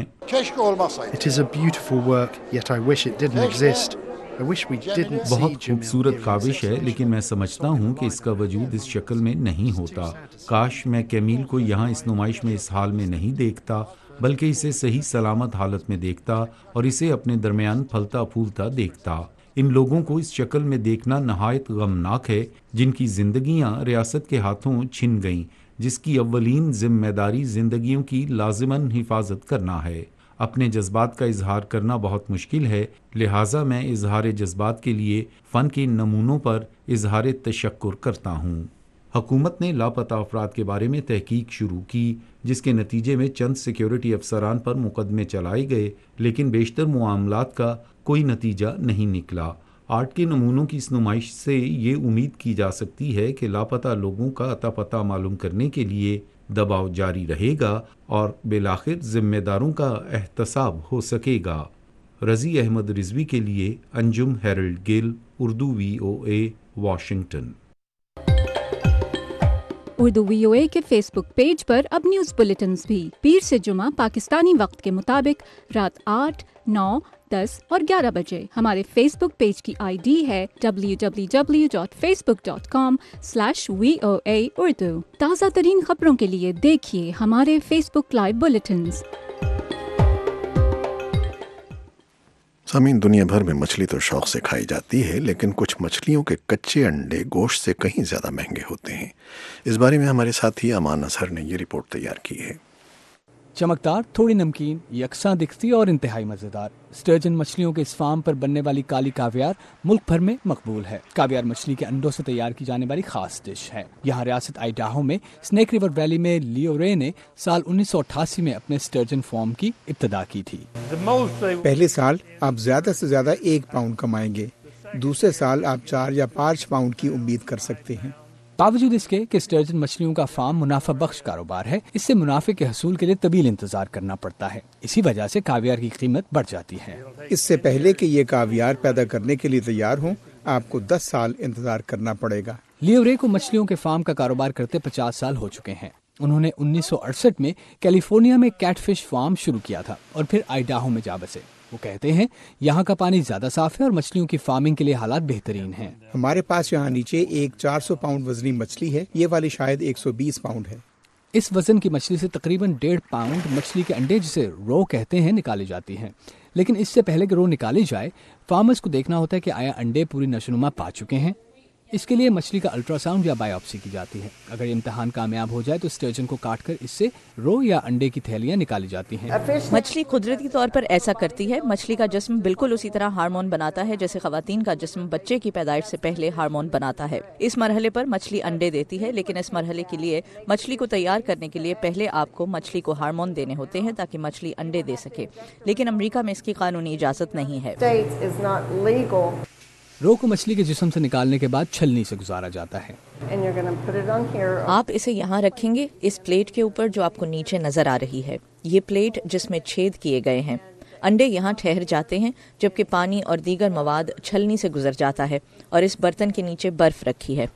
It is a beautiful work, yet I wish it didn't exist. I wish we didn't see बहुत खूबसूरत काविश है, लेकिन मैं समझता हूँ कि इसका वजूद इस शक्ल में नहीं होता। काश मैं कैमील को यहाँ इस नुमाइश में इस हाल में नहीं देखता, बल्कि इसे सही सलामत हालत में देखता और इसे अपने दरमियान फलता फूलता देखता। इन लोगों को इस शक्ल में देखना नहायत गमनाक है जिनकी ज़िंदगियाँ रियासत के हाथों छिन गईं, جس کی اولین ذمہ داری زندگیوں کی لازماً حفاظت کرنا ہے۔ اپنے جذبات کا اظہار کرنا بہت مشکل ہے، لہٰذا میں اظہار جذبات کے لیے فن کے نمونوں پر اظہار تشکر کرتا ہوں۔ حکومت نے لاپتہ افراد کے بارے میں تحقیق شروع کی، جس کے نتیجے میں چند سیکیورٹی افسران پر مقدمے چلائے گئے، لیکن بیشتر معاملات کا کوئی نتیجہ نہیں نکلا۔ آرٹ کے نمونوں کی اس نمائش سے یہ امید کی جا سکتی ہے کہ لاپتہ لوگوں کا اتا پتہ معلوم کرنے کے لیے دباؤ جاری رہے گا اور بالآخر ذمہ داروں کا احتساب ہو سکے گا۔ رضی احمد رضوی کے لیے Anjum Harold Gill, Urdu VOA، Washington. Urdu VOA کے فیس بک پیج پر اب نیوز بلیٹنز بھی پیر سے جمعہ پاکستانی وقت کے مطابق رات 8، 9، 10 اور 11 بجے۔ ہمارے فیس بک پیج کی ID ہے www.facebook.com/VOA Urdu۔ تازہ ترین خبروں کے لیے دیکھیے ہمارے فیس بک لائیو بلیٹنز۔ سامعین، دنیا بھر میں مچھلی تو شوق سے کھائی جاتی ہے، لیکن کچھ مچھلیوں کے کچے انڈے گوشت سے کہیں زیادہ مہنگے ہوتے ہیں۔ اس بارے میں ہمارے ساتھی امان اظہر نے یہ رپورٹ تیار کی ہے۔ چمکدار، تھوڑی نمکین، یکساں دکھتی اور انتہائی مزیدار اسٹرجن مچھلیوں کے اس فارم پر بننے والی کالی کاویار ملک بھر میں مقبول ہے۔ کاویار مچھلی کے انڈوں سے تیار کی جانے والی خاص ڈش ہے۔ یہاں ریاست آئیڈاہو میں اسنیک ریور ویلی میں لیو رے نے سال 1988 میں اپنے اسٹرجن فارم کی ابتدا کی تھی۔ پہلے سال آپ زیادہ سے زیادہ 1 پاؤنڈ کمائیں گے، دوسرے سال آپ 4 یا 5 پاؤنڈ کی امید کر سکتے ہیں۔ باوجود اس کے کہ اسٹرجن مچھلیوں کا فارم منافع بخش کاروبار ہے، اس سے منافع کے حصول کے لیے طویل انتظار کرنا پڑتا ہے۔ اسی وجہ سے کاویار کی قیمت بڑھ جاتی ہے۔ اس سے پہلے کہ یہ کاویار پیدا کرنے کے لیے تیار ہوں، آپ کو 10 سال انتظار کرنا پڑے گا۔ لیو رے کو مچھلیوں کے فارم کا کاروبار کرتے 50 سال ہو چکے ہیں۔ انہوں نے 1968 میں کیلیفورنیا میں کیٹ فش فارم شروع کیا تھا اور پھر آئیڈاہو میں جا بسے۔ وہ کہتے ہیں یہاں کا پانی زیادہ صاف ہے اور مچھلیوں کی فارمنگ کے لیے حالات بہترین ہیں۔ ہمارے پاس یہاں نیچے ایک 400 پاؤنڈ وزنی مچھلی ہے، یہ والی شاید 120 پاؤنڈ ہے۔ اس وزن کی مچھلی سے تقریباً 1.5 پاؤنڈ مچھلی کے انڈے، جسے رو کہتے ہیں، نکالی جاتی ہیں۔ لیکن اس سے پہلے کہ رو نکالی جائے، فارمرز کو دیکھنا ہوتا ہے کہ آیا انڈے پوری نشوونما پا چکے ہیں۔ اس کے لیے مچھلی کا الٹرا ساؤنڈ یا بایوپسی کی جاتی ہے۔ اگر یہ امتحان کامیاب ہو جائے تو اسٹرجن کو کاٹ کر اس سے رو یا انڈے کی تھیلیاں نکالی جاتی ہیں۔ مچھلی قدرتی طور پر ایسا کرتی ہے۔ مچھلی کا جسم بالکل اسی طرح ہارمون بناتا ہے جیسے خواتین کا جسم بچے کی پیدائش سے پہلے ہارمون بناتا ہے۔ اس مرحلے پر مچھلی انڈے دیتی ہے، لیکن اس مرحلے کے لیے مچھلی کو تیار کرنے کے لیے پہلے آپ کو مچھلی کو ہارمون دینے ہوتے ہیں تاکہ مچھلی انڈے دے سکے، لیکن امریکہ میں اس کی قانونی اجازت نہیں ہے۔ رو کو مچھلی کے جسم سے نکالنے کے بعد چھلنی سے گزارا جاتا ہے۔ آپ اسے یہاں رکھیں گے اس پلیٹ کے اوپر جو آپ کو نیچے نظر آ رہی ہے۔ یہ پلیٹ جس میں چھید کیے گئے ہیں، انڈے یہاں ٹھہر جاتے ہیں جبکہ پانی اور دیگر مواد چھلنی سے گزر جاتا ہے اور اس برتن کے نیچے برف رکھی ہے۔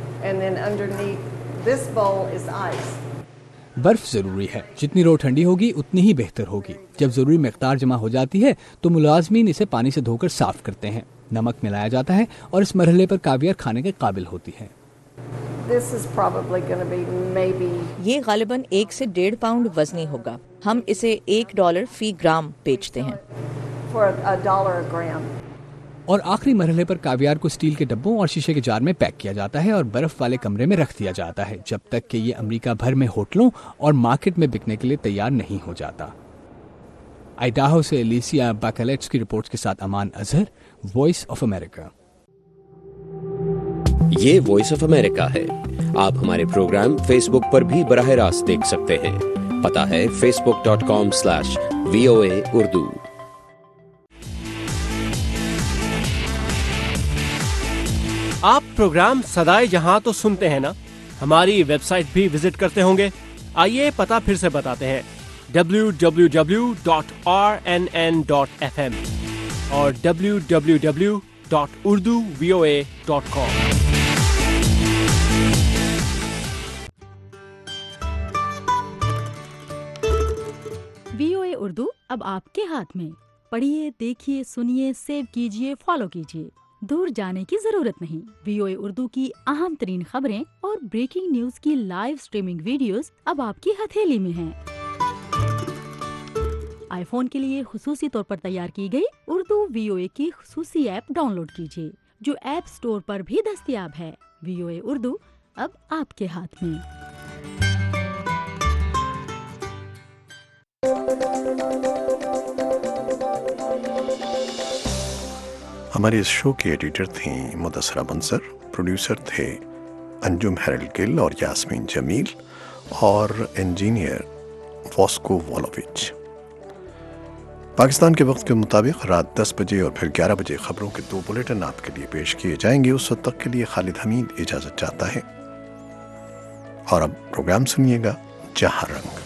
برف ضروری ہے، جتنی رو ٹھنڈی ہوگی اتنی ہی بہتر ہوگی۔ جب ضروری مقدار جمع ہو جاتی ہے تو ملازمین اسے پانی سے دھو کر صاف کرتے ہیں، نمک ملایا جاتا ہے اور اس مرحلے پر کاویار کھانے کے قابل ہوتی ہے۔ یہ غالباً 1 سے 1.5 پاؤنڈ وزنی ہوگا۔ ہم اسے $1 فی گرام بیچتے ہیں۔ اور آخری مرحلے پر کاویار کو اسٹیل کے ڈبوں اور شیشے کے جار میں پیک کیا جاتا ہے اور برف والے کمرے میں رکھ دیا جاتا ہے جب تک کہ یہ امریکہ بھر میں ہوٹلوں اور مارکیٹ میں بکنے کے لیے تیار نہیں ہو جاتا۔ آئیڈاہو سے لیسیا باکلیٹس کی رپورٹ کے ساتھ امان اظہر، وائس آف امریکہ۔ یہ وائس آف امریکہ ہے۔ آپ ہمارے پروگرام فیس بک پر بھی براہ راست دیکھ سکتے ہیں۔ پتہ ہے facebook.com/VOA Urdu۔ آپ پروگرام صدائے جہاں تو سنتے ہیں نا، ہماری ویب سائٹ بھی وزٹ کرتے ہوں گے۔ آئیے پتہ پھر سے بتاتے ہیں، www.rnn.fm اور www.urduvoa.com۔ VOA اردو اب آپ کے ہاتھ میں۔ پڑھیے، دیکھیے، سنیے، سیو کیجیے، فالو کیجیے۔ دور جانے کی ضرورت نہیں۔ VOA اردو کی اہم ترین خبریں اور بریکنگ نیوز کی لائیو سٹریمنگ ویڈیوز اب آپ کی ہتھیلی میں ہیں۔ آئی فون کے لیے خصوصی طور پر تیار کی گئی اردو VOA کی خصوصی ایپ ڈاؤن لوڈ کیجیے، جو ایپ سٹور پر بھی دستیاب ہے۔ VOA اردو اب آپ کے ہاتھ میں۔ ہمارے اس شو کی ایڈیٹر تھیں مدثرہ منصر، پروڈیوسر تھے انجم ہیرل گل اور یاسمین جمیل، اور انجینئر واسکو والووچ۔ پاکستان کے وقت کے مطابق رات 10 بجے اور پھر 11 بجے خبروں کے 2 بلیٹن آپ کے لیے پیش کیے جائیں گے۔ اس وقت تک کے لیے خالد حمید اجازت چاہتا ہے، اور اب پروگرام سنیے گا جہاں رنگ۔